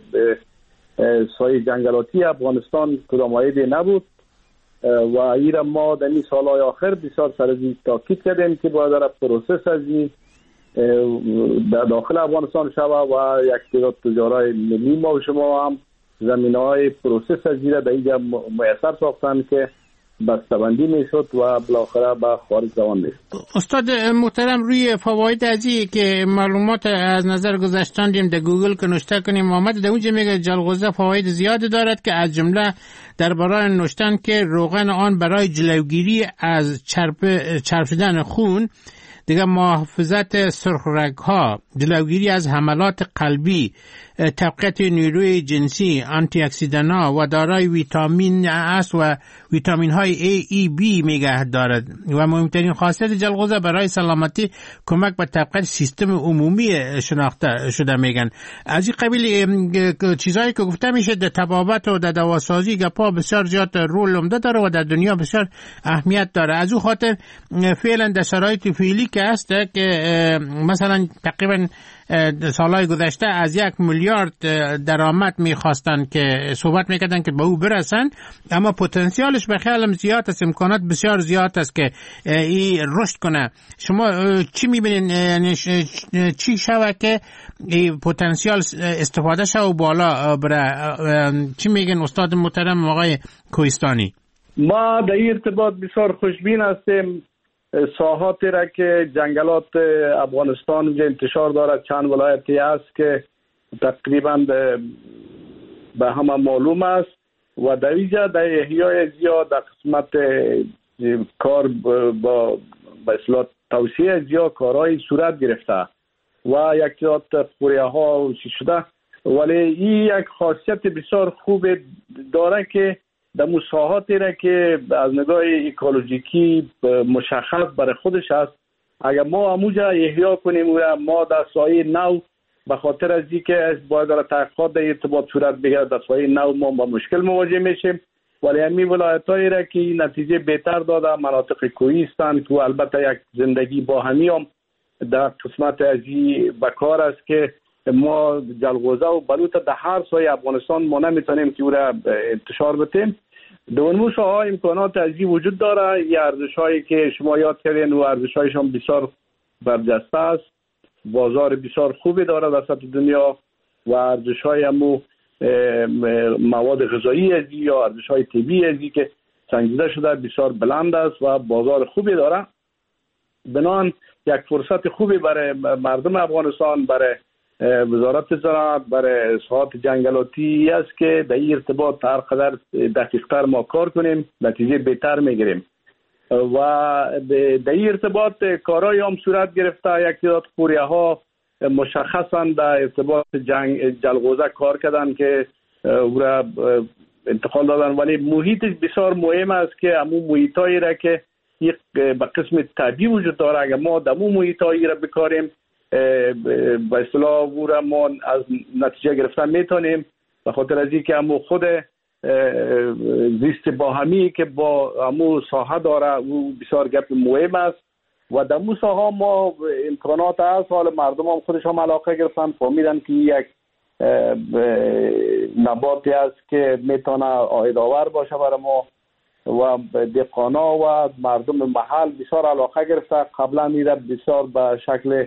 سایه جنگلاتی افغانستان کدام واحدی نبود و این را ما در این سالهای آخر بسیار سر از این تاکید کردیم که باید در پروسس از این در داخل افغانستان شود و یک تعداد تجارای ملی ما و شما هم زمینه‌های پروسس از این را در اینجا میسر ساختن که بسته‌بندی میشد و بالاخره به خارج روان میشد.
استاد محترم روی فواید ازی که معلومات از نظر گذاشتیم در گوگل که نوشته کنیم آمد در اونجا میگه جلغوزه فواید زیادی دارد که از جمله در برای نوشتن که روغن آن برای جلوگیری از چرب چرب شدن خون، دیگه محافظت سرخرگ ها، جلوگیری از حملات قلبی، تقویت نیروی جنسی، آنتی اکسیدان ها و دارای ویتامین اس و ویتامین های A, E, B میگه دارد و مهمترین خاصیت جلغوزه برای سلامتی کمک به تقویت سیستم عمومی شناخته شده میگن. از این قبیل چیزایی که گفته میشه در طبابت و در دواسازی گپا بسیار زیاد رول عمده داره و در دنیا بسیار اهمیت داره. از او خاطر فعلا در شرایط فعلی که هست که مثلا تقریبا سالهای گذشته از یک میلیارد درآمد میخواستن که صحبت میکردن که به او برسن، اما پتانسیالش به خیالم زیاد است، امکانات بسیار زیاد است که این رشد کنه. شما چی میبینین، یعنی چی شوه که این پتانسیال استفاده شوه و بالا بره؟ چی میگن استاد محترم آقای کوهستانی؟
ما در این ارتباط بسیار خوشبین هستیم. ساحاتی را که جنگلات افغانستان اونجا انتشار دارد چند ولایتی است که تقریبا به همه معلوم است و در اینجا در احیای زیاد در قسمت کار با به اصطلاح توسعه زیاد کارهای صورت گرفته و یک تعداد قریه ها چی شده، ولی این یک خاصیت بسیار خوب داره که در مساحاتی را که از نگاه اکولوژیکی مشخص برای خودش است، اگر ما همونجا احیا کنیم و ما در سایه نو به خاطر از اینکه باید در تحقیقات در ارتباط صورت بگیرد در سایه نو ما با مشکل مواجه میشیم، ولی همین ولایت‌هایی را که نتیجه بهتر داده مناطق کوهی هستند که البته یک زندگی با همی هم در قسمت از این بکار است که ما جلغوزه و بلوط در هر سایه افغانستان ما نمیتونیم که او را انتشار بدیم. دونموش ها امکانات ازی وجود داره. یه ارزش هایی که شما یاد کردین و ارزش هایشان بسیار برجسته است، بازار بسیار خوبی داره در سطح دنیا و ارزش های همو مواد غذایی ازی یا ارزش های طبیعی ازی که سنجیده شده بسیار بلند است و بازار خوبی داره. بنان یک فرصت خوبی برای مردم افغانستان، برای وزارت زراعت، برای اصلاحات جنگلاتی است که در این ارتباط هر قدر دقیق‌تر ما کار کنیم نتیجه بهتر میگیریم و در این ارتباط کارهای هم صورت گرفته. یک تعداد قریه ها مشخصا در ارتباط جنگ جلغوزه کار کردن که او را انتقال دادن، ولی محیطش بسیار مهم است که همون محیطایی را که یک به قسم طبیعی وجود داره اگر ما در همون محیطایی را بکاریم به اصطلاح او را ما از نتیجه گرفتن میتونیم، به خاطر از اینکه همون خود زیست باهمی که با همون ساحه داره او بسیار گپ مهم است و در همون ساحه ما امکانات هست. حال مردم هم خودش هم علاقه گرفتن، فهمیدن که یک نباتی است که میتونه عایدآور باشه برای ما و دهقانا و مردم محل بسیار علاقه گرفته. قبلا میره بسیار به شکل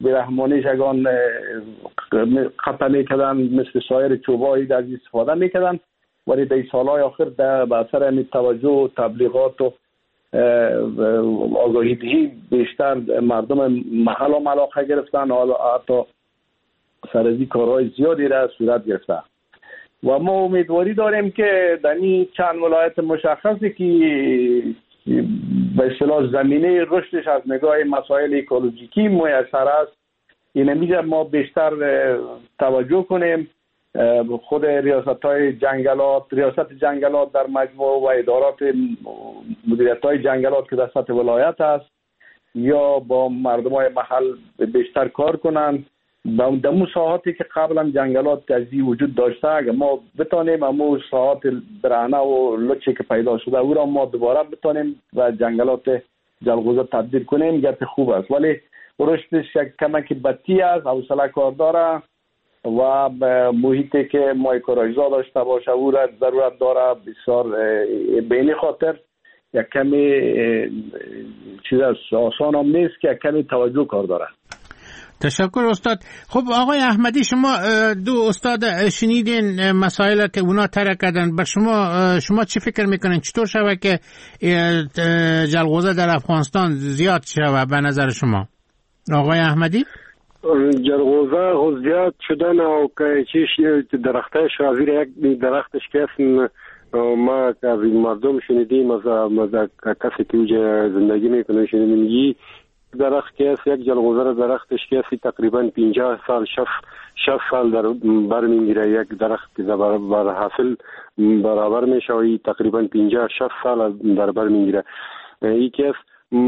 برهمانی شگان قطع میکردن، مثل سایر چوبایی از استفاده میکردن، ولی در سالهای آخر در به اثر همین توجه و تبلیغات و آگاهی دهی بیشتر مردم محل و علاقه گرفتن، حالا حتی سرازی کارهای زیادی را صورت گرفته و ما امیدواری داریم که در این چند ولایت مشخصی که به اصطلاح زمینه رشدش از نگاه مسائل اکولوژیکی میسر است، این میگه ما بیشتر توجه کنیم. خود ریاست های جنگلات، ریاست جنگلات در مجموعه و ادارات مدیریت های جنگلات که در سطح ولایت است، یا با مردم های محل بیشتر کار کنند با دمو ساحاتی که قبلا جنگلات تجزیه وجود داشته. اگر ما بتانیم امو ساحات برهنه و لچه که پیدا شده او را ما دوباره بتانیم و جنگلات جلغوزه تبدیل کنیم، گپ خوب است، ولی رشدش یک کمک بطی است، حوصله کار داره و محیطی که مایکروزا داشته باشه او را ضرورت داره بسیار. به این خاطر یک کمی چیز آسان هم نیست که یک کمی توجه کار داره.
تشکر استاد. خب آقای احمدی، شما دو استاد شنیدین مسائل که اونا طرح کردن، بر شما شما چی فکر میکنین چطور شود که جلغوزه در افغانستان زیاد شود به نظر شما آقای احمدی؟
جلغوزه زیاد شدن او که چیش درختش شازیر یک درختش کسن ما از مردم شنیدیم، از کسی که اوجه زندگی میکنه شنیدیم یی درخت که است یک جلغوزه درختش که است تقریبا پنجاه سال شصت سال در بر میگیره. یک درخت که بر حاصل برابر میشه و تقریبا پنجاه شصت سال در بر میگیره. این که است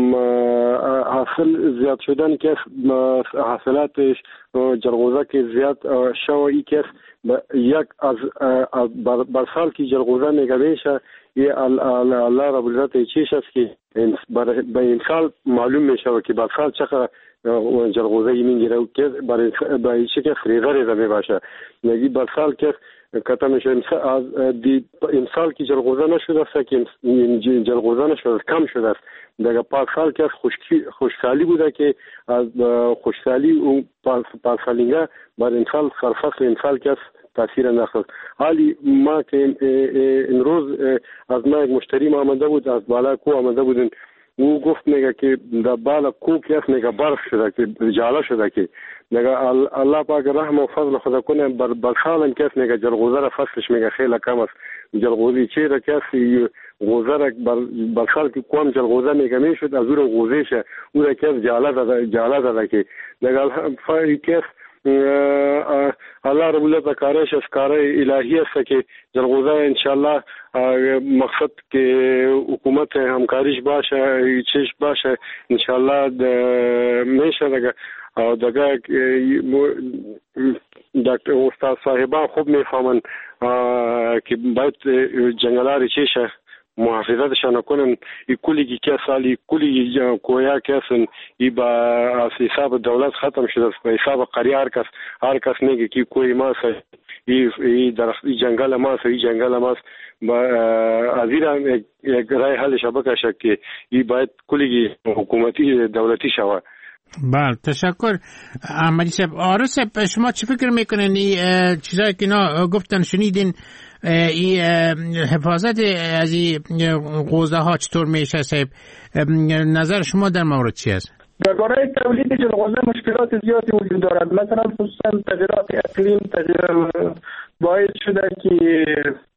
حاصل زیاد شدن که حاصلاتش جلغوزه که زیاد شوه ای که یک از بر سال که جلغوزه میگه میشه یه الله رب العزت چیش است که به این سال معلوم میشه که بر سال چقدر جلغوزه میگیره و که برای چه که خریده ریزه میباشه. نگی بر سال که کتا میشه از این سال که جلغوزه نشده است که جلغوزه نشده کم شده است. دیگه پاک سال که خوشسالی بوده که از خوشسالی اون پاک سالینگه بر این سال سرفصل این سال که تاثیر انداخت. حالی ما که این روز از ما یک مشتری ما آمده بود، از بالا کو آمده بودن، او گفت میگه که در بالا کو که است میگه برف شده که جاله شده که میگه الله پاک رحم و فضل خدا کنه بر بر سال که است میگه جلغوزه را فصلش میگه خیلی کم است. جلغوزی چی را که است غوزه را بر سال که کوم جلغوزه میگه میشد از او را غوزیشه او را که جاله داده جاله داده که میگه فای که الله رب العزت کارش از کار الهی است که جلغوزه انشالله مقصد که حکومت همکاریش باشه چیش باشه انشالله میشه دیگه. او دیگه دکتر استاد صاحبان خوب میفهمن که باید جنگلاری چیشه محافظتشان کنن. ای کلی که سالی کلی کویا کسن ای با از حساب دولت ختم شده است، به حساب قریه هر کس هر کس میگه که کوی ماست ای ای درخت ای جنگل ماست ای جنگل ماست با از ایران یک رای حل شبکه شد که ای باید کلی حکومتی دولتی شود.
بله تشکر احمدی صاحب. آره صاحب شما چی فکر میکنین این چیزایی که اینا گفتن شنیدین این حفاظت از این غوزه ها چطور میشه صاحب؟ نظر شما در مورد چی است؟
درباره تولید جلغوزه مشکلات زیادی وجود دارد. مثلا خصوصا تغییرات اقلیم تغییر باعث شده که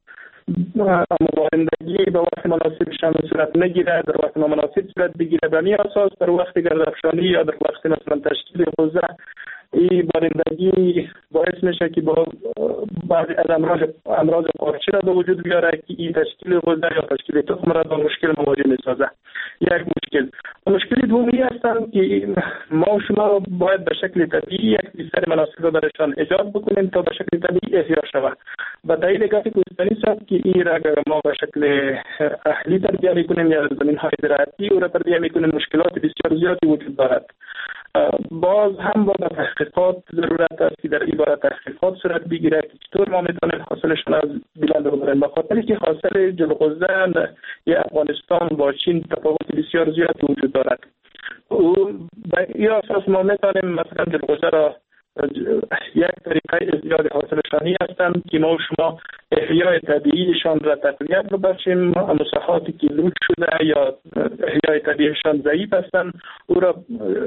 مبارندگی به وقت مناسبشان صورت نگیره، در وقت مناسب صورت بگیره. به می اساس در وقت گردافشانی یا در وقت مثلا تشکیل غوزه این بارندگی باعث میشه که با بعضی از امراض امراض قارچی را به وجود بیاره که این تشکیل غوزه یا تشکیل تخم را با مشکل مواجه میسازه. یک مشکل مشکلی دومی هستند که ما و شما باید به شکل طبیعی یک بیشتر مناسب را برایشان ایجاد بکنیم تا به شکل طبیعی احیا شود. و دلیل گفتی گستانی است که این را اگر ما به شکل اهلی تربیت میکنیم یا زمین های زراعتی او را تربیت میکنیم مشکلات بسیار زیادی وجود دارد. باز هم با تحقیقات ضرورت است که در این باره تحقیقات صورت بگیره که چطور ما میتونیم حاصلشون از بلند ببریم. بخاطر که حاصل جلغوزه یا افغانستان با چین تفاوت بسیار زیادی وجود دارد.
یا اساس ما میتونیم مثلا جلغوزه را یک طریقه زیاد حاصلشانی هستند که ما و شما احیای طبیعیشان را تقویت ببخشیم. مساحاتی که لود شده یا احیای طبیعیشان ضعیف هستند او را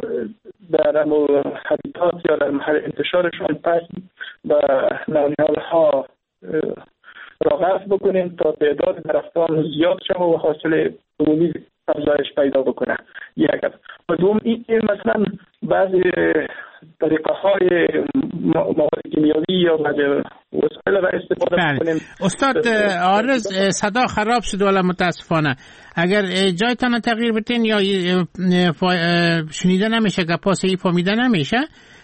در حبیتات یا در محل انتشارشان پس به نونیالها را غرف بکنیم تا تعداد درختان زیاد شد و حاصل عمومی افزایش پیدا بکنه. یک و دوم این مثلا بعضی طریقه های مواد کیمیایی یا بعضی وسایل را استفاده
بله.
کنیم.
استاد عارض صدا خراب شد ولی متاسفانه اگر جایتان تغییر بتین یا شنیده نمیشه که پاسی فهمیده نمیشه،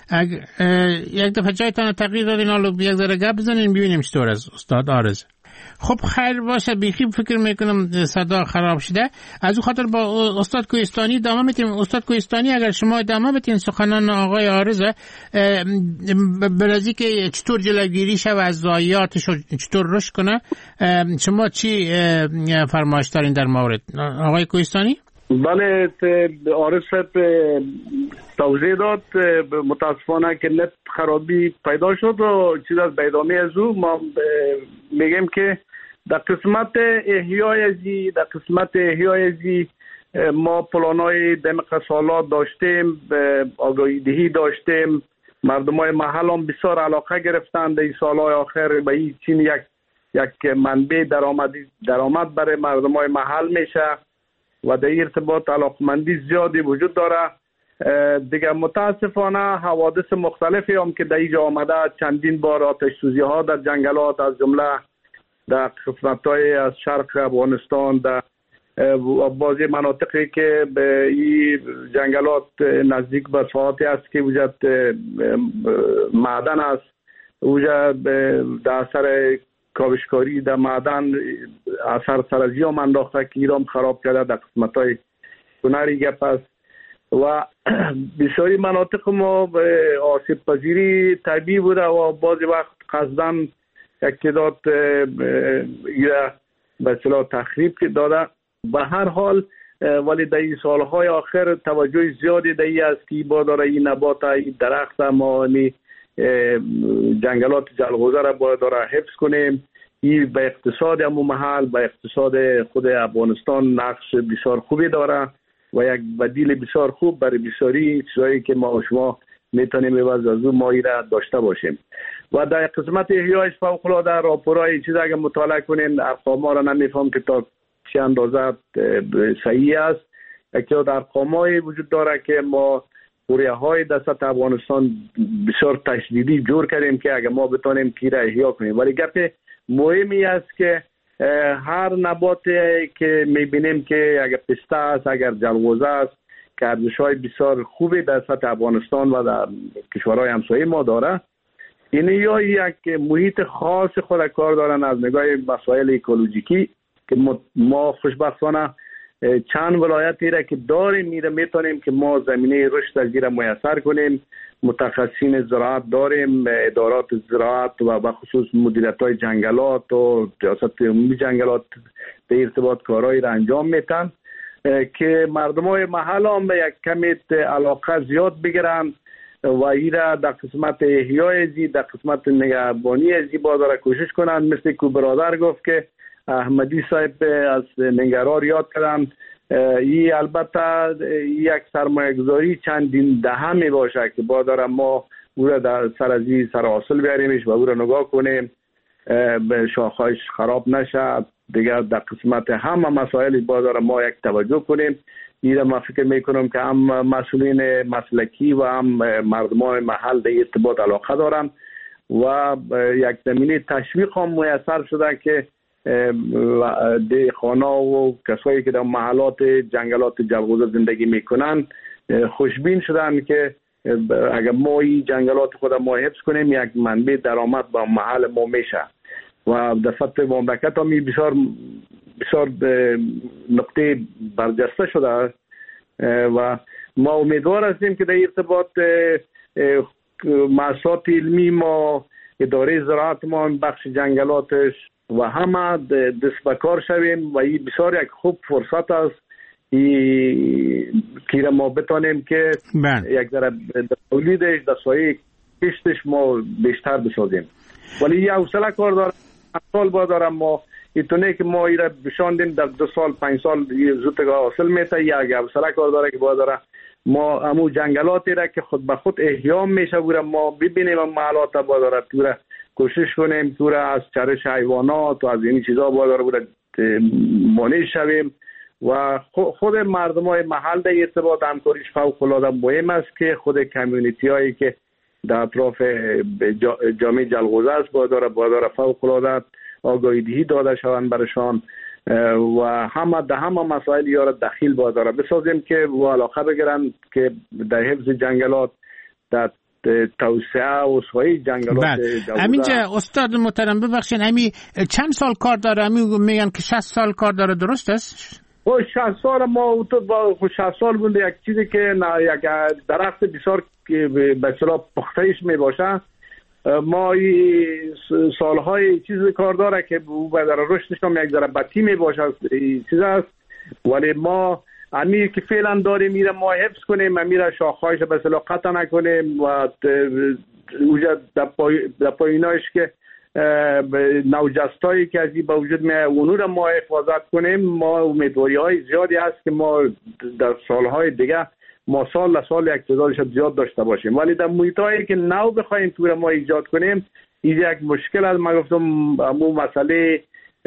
یک دفعه جایتان تغییر دادین حالا یک ذره گپ بزنین ببینیم چطور از استاد عارض. خب خیر باشه، بیخی فکر میکنم صدا خراب شده. از اون خاطر با استاد کوهستانی ادامه میتیم. استاد کوهستانی اگر شما ادامه بدین سخنان آقای عارض برازی که چطور جلوگیری شه و از ضایعاتش چطور رشد کنه، شما چی فرمایش دارین در مورد آقای کوهستانی؟
بله، عارض صاحب توضیح داد. متاسفانه که نت خرابی پیدا شد و چیز از بیدامی از او ما میگیم که در قسمت احیای ازی در قسمت احیای ازی ما پلانای دمق سالات داشتیم، آگاهی دهی داشتیم، مردم های محل هم بسیار علاقه گرفتند در این سالهای آخر به این چین یک یک منبع درآمدی درآمد برای مردم های محل میشه و در ارتباط علاقمندی زیادی وجود داره. دیگه متاسفانه حوادث مختلفی هم که در اینجا آمده، چندین بار آتش سوزی ها در جنگلات از جمله در قسمت‌های از شرق افغانستان، در بعضی مناطقی که به این جنگلات نزدیک به ساحاتی است که وجود معدن است، وجود در اثر کاوشکاری در معدن اثر سرازی هم انداخته که ایران خراب کرده. در قسمت‌های کناری گپ است و بسیاری مناطق ما آسیب پذیری طبیعی بوده و بعضی وقت قصداً یک تعداد به اصطلاح تخریب داده. به هر حال ولی در این سالهای آخر توجه زیادی در این است که با داره این نبات این درخت ما جنگلات جلغوزه را باید داره حفظ کنیم. این به اقتصاد همون محل، به اقتصاد خود افغانستان نقش بسیار خوبی داره و یک بدیل بسیار خوب برای بسیاری چیزایی که ما و شما میتونیم عوض از اون مایی را داشته باشیم. و در قسمت احیایش فوق العاده راپورای چیز اگر مطالعه کنین ارقام ها را نمیفهم که تا چه اندازه صحیح است. یک تعداد ارقامایی وجود داره که ما قریه های در سطح افغانستان بسیار تشدیدی جور کردیم که اگر ما بتونیم کی را احیا کنیم. ولی گپ مهمی است که هر نباتی که میبینیم که اگر پسته است، اگر جلغوزه است که ارزش‌های بسیار خوبی در سطح افغانستان و در کشورهای همسایه ما داره، این یا یک محیط خاص خود کار دارن از نگاه مسائل اکولوژیکی که ما خوشبختانه چند ولایتی را که داریم میره میتونیم که ما زمینه رشد از را میسر کنیم. متخصصین زراعت داریم، ادارات زراعت و بخصوص مدیریت های جنگلات و ریاست عمومی جنگلات به ارتباط کارهایی را انجام میتن که مردم های محل هم به یک کمیت علاقه زیاد بگیرن و این را در قسمت احیای زی در قسمت نگهبانی زی بازار کوشش کنن. مثل که برادر گفت که احمدی صاحب از ننگرهار یاد کردن، این البته یک سرمایه گذاری چندین دهه می باشه که بازار ما او را در سر از این سر حاصل بیاریمش و او را نگاه کنیم به شاخهایش خراب نشه. دیگر در قسمت همه مسائل بازار ما یک توجه کنیم. این را من فکر میکنم که هم مسئولین مسلکی و هم مردمان محل در ارتباط علاقه دارن و یک زمینه تشویق هم میسر شده که دهقانا و کسایی که در محلات جنگلات جلغوزه زندگی میکنن خوشبین شدن که اگر ما این جنگلات خود ما حفظ کنیم یک منبع درآمد با محل ما میشه و در سطح مملکت هم بسیار بسیار نقطه برجسته شده و ما امیدوار هستیم که در ارتباط مؤسسات علمی ما، اداره زراعت ما، بخش جنگلاتش و همه دست به کار شویم و این بسیار یک خوب فرصت است که ما بتانیم که یک ذره تولیدش در سایه کشتش ما بیشتر بسازیم. ولی یه حوصله کار دارم، سال با دارم ما ایتونه که ما ایره بشاندیم در دو سال پنج سال زودتگاه حاصل میته. یک حوصله کار داره که با داره ما امو جنگلاتی را که خود به خود احیا میشه بوره ما ببینیم محلات با داره توره کوشش کنیم توره از چرش حیوانات و از این چیزا با داره بوره مانع شویم و خود مردم های محل در ارتباط همکاریش فوق العاده مهم است که خود کمیونیتی هایی که در اطراف جامعه جلغوزه است با داره با داره فوق العاده آگاهی دهی داده شوند برشان و همه ده همه مسائل یاره دخیل با داره بسازیم که و علاقه بگیرن که در حفظ جنگلات در توسعه و سوی جنگلات.
بله. همینجا استاد محترم ببخشین امی چند سال کار داره؟ امی میگن که شصت سال کار داره، درست است؟
او شصت سال ما تو با شصت سال بوده یک چیزی که نه یک درخت بسیار که به اصطلاح پخته‌ایش می باشه ما سالهای چیز کار داره که به در رشدش هم یک ذره بطی می باشه چیز است. ولی ما امیر که فعلا داریم میره ما حفظ کنیم، امیر شاخهایش به اصطلاح قطع نکنیم و اوجا در پایینایش که نوجستایی که از این با وجود میه اونو را ما حفاظت کنیم. ما امیدواری های زیادی هست که ما در سالهای دیگه ما سال لسال اقتدارش زیاد داشته باشیم. ولی در محیط هایی که نو بخوایم تو را ما ایجاد کنیم این یک مشکل است. من گفتم امو مسئله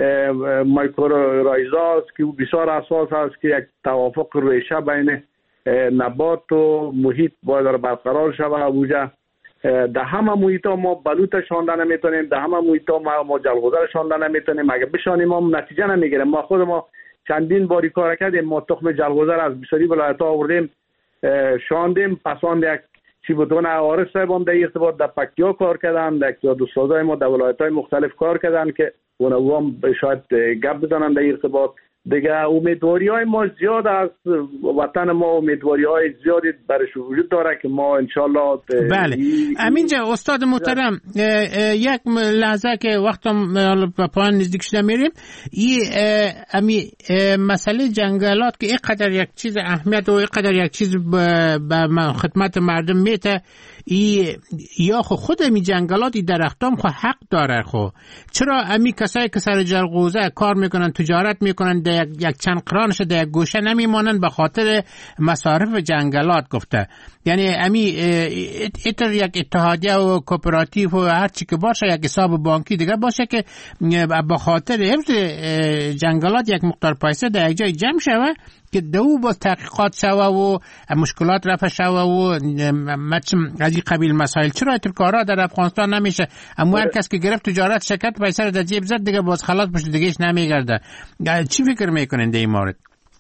مایکرورایزاست که بسیار اساس است که یک توافق ریشه بین نبات و محیط باید برقرار شود. اوجا در همه محیط ها ما بلوط شانده نمیتونیم، در همه محیط ها ما, ما جلغوزه شانده نمیتونیم. اگه بشانیم هم نتیجه نمیگیریم. ما خود ما چندین باری کار کردیم، ما تخم جلغوزه را از بسیاری ولایت ها آوردیم شاندیم، پسان یک چی بودون عوارض صاحبان در ارتباط در پکتیا کار کردن، در دوستازای ما در ولایت های مختلف کار کردن که اونها هم شاید گپ بزنن در ارتباط دیگه. امیدواری های ما زیاد از وطن ما، امیدواری های زیادی برش وجود داره که ما انشالله.
بله امینجا استاد محترم یک لحظه که وقتم به پایان نزدیک شده میریم، این امی مسئله جنگلات که اینقدر یک چیز اهمیت و اینقدر یک چیز به خدمت مردم میته، ای یا خو خود امی جنگلات ای درختام خو حق داره. خو چرا امی کسایی که سر جلغوزه کار میکنن تجارت میکنن در یک, یک چند قرانش در یک گوشه نمیمانن به خاطر مصارف جنگلات گفته؟ یعنی امی ایتر یک اتحادیه و کوپراتیو و هر چی که باشه یک حساب بانکی دیگه باشه که به خاطر حفظ جنگلات یک مقدار پیسه در یک جای جمع شوه که دو با تحقیقات شوه و مشکلات رفع شوه و مچم از این قبیل مسائل. چرا ایتر کارا در افغانستان نمیشه؟ اما هر کس که گرفت تجارت شرکت پیسه رو در جیب زد دیگه باز خلاص پشت دیگهش نمیگرده. چی فکر میکنین در این مورد؟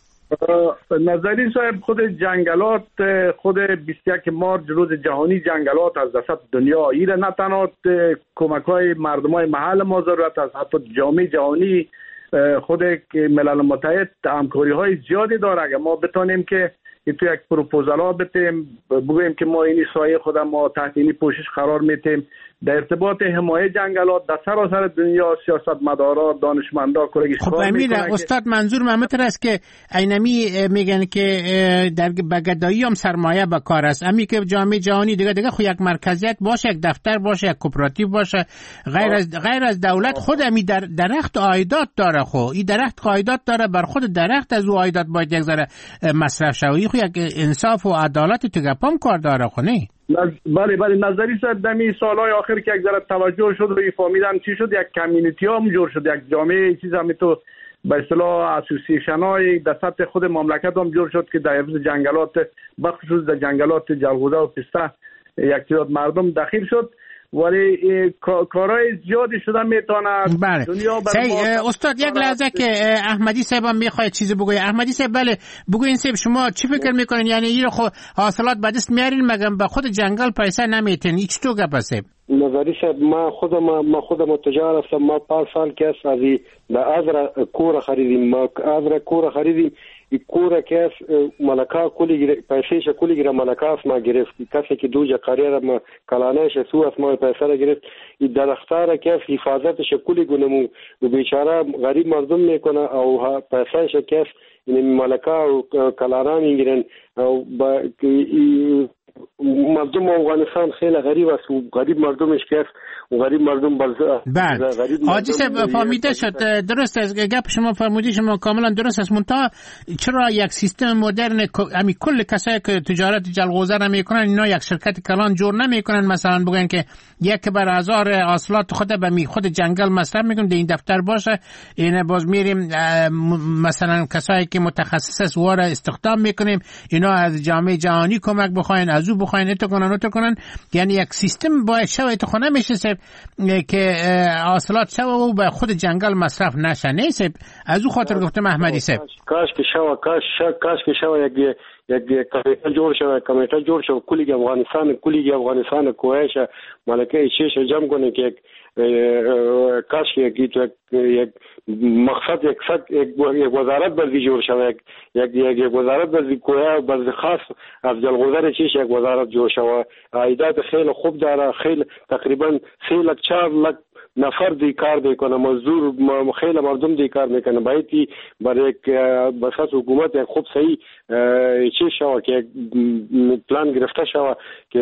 نظری صاحب خود جنگلات خود بیست و یک مارچ روز جهانی جنگلات از دست دنیا ایره نه تنها کمک های مردم های محل ما ضرورت است، حتی جامعه جهانی خود ملل متحد همکاری های زیادی داره. اگر ما بتانیم که تو یک پروپوزال ها بتیم بگویم که ما این سایه خودم ما تحت این پوشش قرار میتیم در ارتباط حمایت جنگلات در سراسر دنیا سیاستمدارا دانشمندا کارش
خب امیر استاد منظور محمد است که اینمی میگن که در بغدادی هم سرمایه به کار است. امی که جامعه جهانی دیگه دیگه خو یک مرکزیت باشه، یک دفتر باشه، یک کوپراتیو باشه، غیر از غیر از دولت خود امی در درخت عایدات داره. خو این درخت عایدات داره، بر خود درخت از او عایدات باید یک ذره مصرف شوی. خو یک انصاف و عدالت تو گپام کار داره. خو نه
بله بله نظری صاحب دمی سالهای آخر که یک ذره توجه شد و فهمیدن چی شد، یک کمیونیتی هم جور شد، یک جامعه چیز هم تو به اصطلاح اسوسییشن های در سطح خود مملکت هم جور شد که در حفظ جنگلات بخصوص در جنگلات جلغوزه و پسته یک تعداد مردم داخل شد. ولی کارهای زیادی شده میتونه
بله. دنیا بر استاد یک لحظه که احمدی صاحب هم میخواد چیزی بگوی. احمدی صاحب بله بگوین صاحب شما چی فکر میکنین؟ یعنی این خو حاصلات به دست میارین مگم به خود جنگل پیسه نمیتین؟ هیچ تو گپ است؟
نظری صاحب ما خودم ما خودم تجار هستم. ما پنج سال که از از ازر کور خریدیم، ما ازر کور خریدیم کور کس ملکا کلی پیسهش کلی گره ملکا اسما گرفت کسی که دو جا قریه ما کلانهش سو اسما پیسه را گرفت این درختار کس حفاظتش کلی گنمو و بیچاره غریب مردم میکنه او پیسهش کس این ملکا و کلانه میگیرن او با مردم افغانستان خیلی غریب است و غریب مردمش که و غریب مردم باز
بله حاجی صاحب فهمیده شد درست است گپ شما فرمودی شما کاملا درست است منتها چرا یک سیستم مدرن همین کل کسایی که تجارت جلغوزه را میکنن اینا یک شرکت کلان جور نمیکنن مثلا بگن که یک بر هزار حاصلات خود به می خود جنگل مصرف میکنن در این دفتر باشه این باز میریم مثلا کسایی که متخصص است واره استخدام میکنیم اینا از جامعه جهانی کمک بخواین از او بخواین ات کنن ات کنن یعنی یک سیستم باید شوه تو خونه میشه که حاصلات شوه و به خود جنگل مصرف نشه نیست از او خاطر گفتم احمدی صاحب
کاش که شوه کاش کاش که شوه یک یک کمیته جوړ شوه کمیته جوړ شوه کلی افغانستان کلی افغانستان کوهش ملکه چیش جمع کنه که کاش یک یک مقصد یک صد یک وزارت بلدی جوړ شوه یک یک وزارت بلدی کوه بلدی خاص از جلغوزه چیش یک وزارت جوړ شوه عایدات خیلی خوب داره خیلی تقریبا سه لک چهار لک نفر دی کار دی کنه مزدور خیلی مردم دی کار میکنه باید برای یک بساط حکومت یک خوب صحیح چی شوه که پلان گرفته شوه که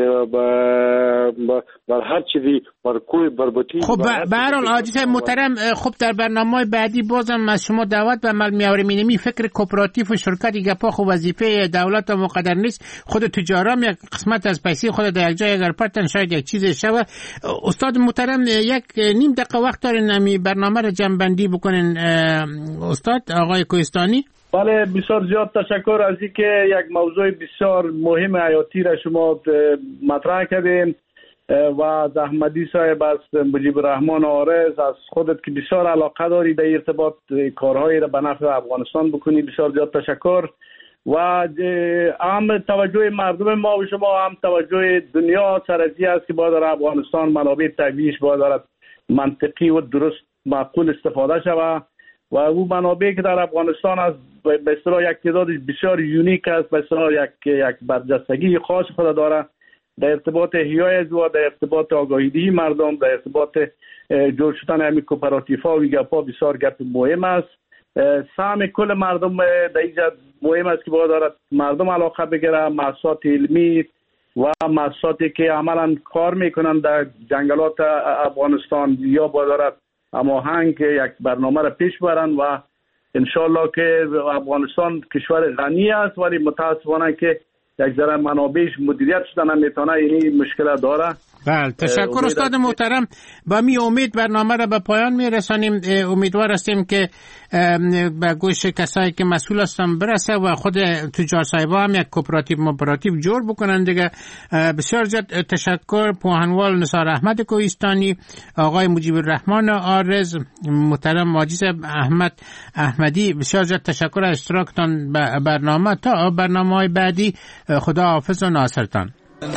بر هر چیزی بر کوی بربطی
خب به هر حال حاجی صاحب محترم خب در برنامه بعدی بازم از شما دعوت به عمل میآوریم اینمی فکر کوپراتیو و شرکت گپا خو وظیفه دولت مقدر نیست خود تجارم یک قسمت از پیسه خود در یک جای اگر پرتن شاید یک چیز شوه استاد محترم یک نیم دقیقه وقت دارین نمی برنامه رو جمع بندی بکنین استاد آقای کوهستانی
بله بسیار زیاد تشکر از اینکه یک موضوع بسیار مهم حیاتی را شما مطرح کردین و از احمدی صاحب از مجیب الرحمن عارض از خودت که بسیار علاقه داری در ارتباط کارهایی را به نفع افغانستان بکنی بسیار زیاد تشکر و هم توجه مردم ما و شما هم توجه دنیا سر از است که باید در افغانستان منابع طبیعیش باید دارد منطقی و درست معقول استفاده شود و او منابعی که در افغانستان از به اصطلاح یک تعدادش بسیار یونیک است به اصطلاح یک یک برجستگی خاص خود داره در ارتباط احیای از و در ارتباط آگاهی مردم در ارتباط جور شدن همین کوپراتیوها و گپا بسیار گپ مهم است سهم کل مردم در اینجا مهم است که باید دارد مردم علاقه بگیره محصولات علمی و محصولاتی که عملا کار میکنن در جنگلات افغانستان یا باید دارد هماهنگ یک برنامه را پیش برن و انشالله که افغانستان کشور غنی است ولی متاسفانه که یک ذره منابعش مدیریت شدن نمیتونه یعنی مشکل داره.
بله تشکر استاد محترم با می امید برنامه را به پایان میرسانیم امیدوار هستیم که به گوش کسایی که مسئول هستن برسه و خود تجار صاحبا هم یک کوپراتیو موپراتیو جور بکنن دیگه بسیار زیاد تشکر پوهنوال نثار احمد کوهستانی آقای مجیب الرحمن عارض محترم حاجی صاحب احمد احمدی بسیار زیاد تشکر از اشتراکتان به برنامه تا برنامه‌های بعدی خدا حافظ و ناصرتان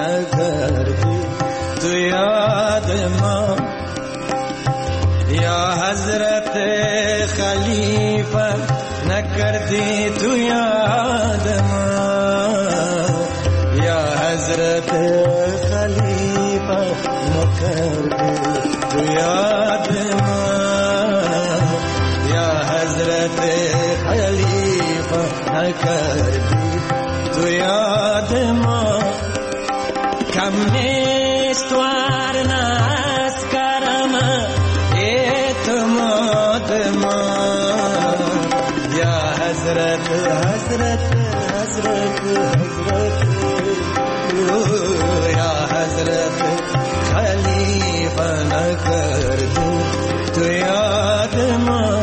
تو یاد ما یا حضرت خلیفہ نکردی تو یاد ما یا حضرت خلیفہ نکردی تو یاد ما یا حضرت خلیفہ نکردی تو یاد ما کم نیست ورنه از کرم اعتماد ما یا حضرت حضرت حضرت حضرت یا حضرت خلیفہ نکردی تو یاد ما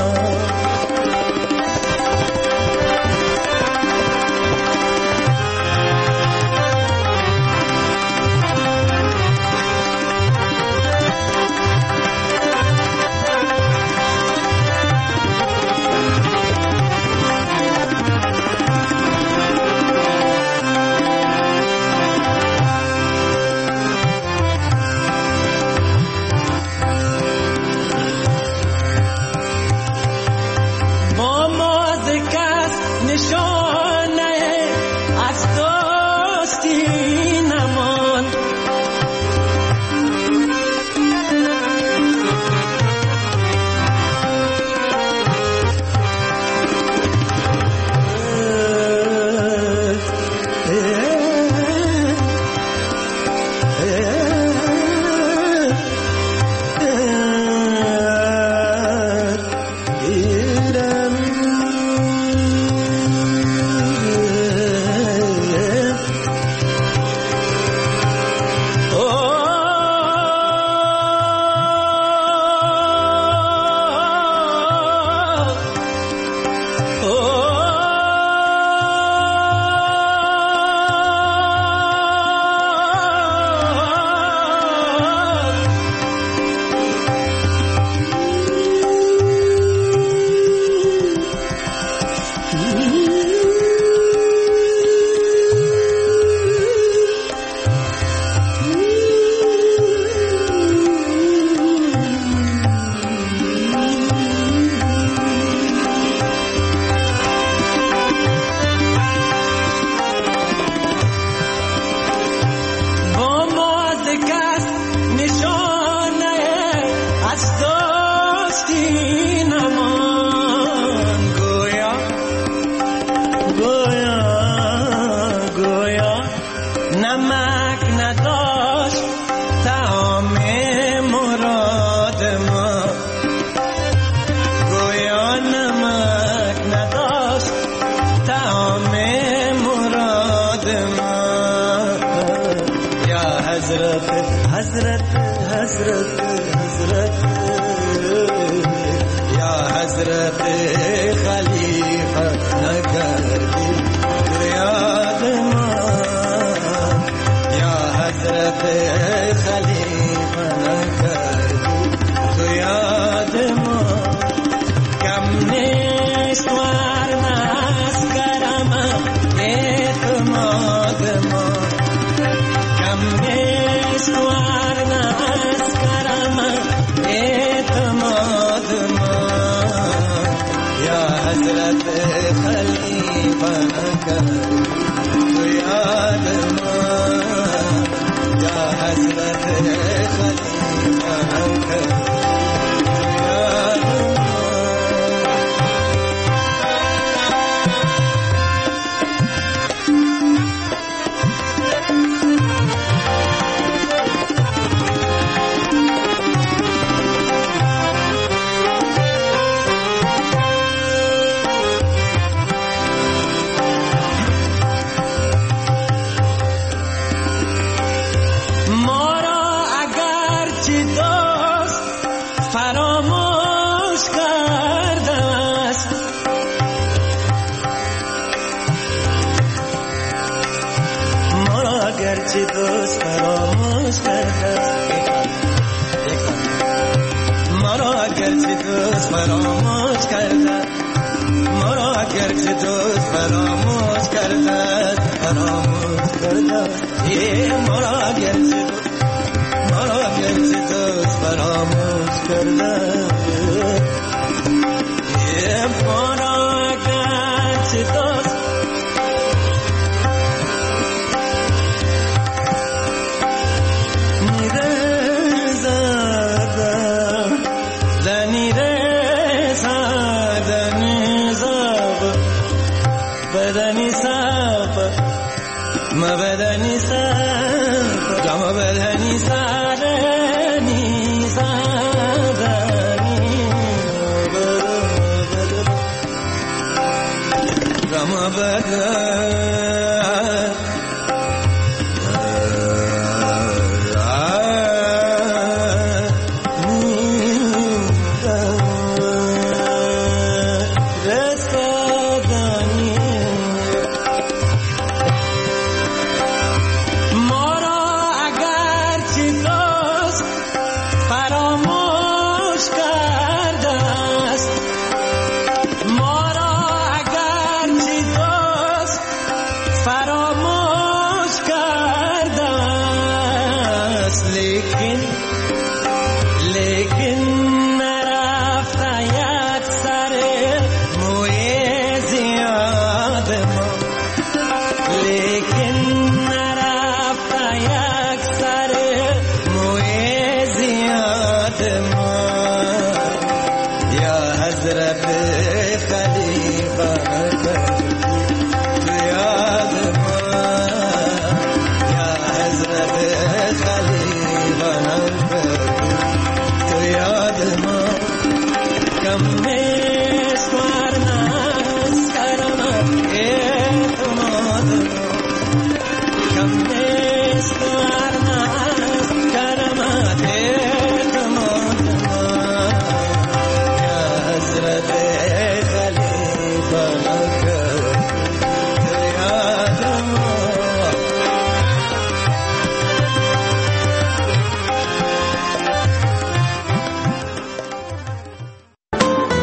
come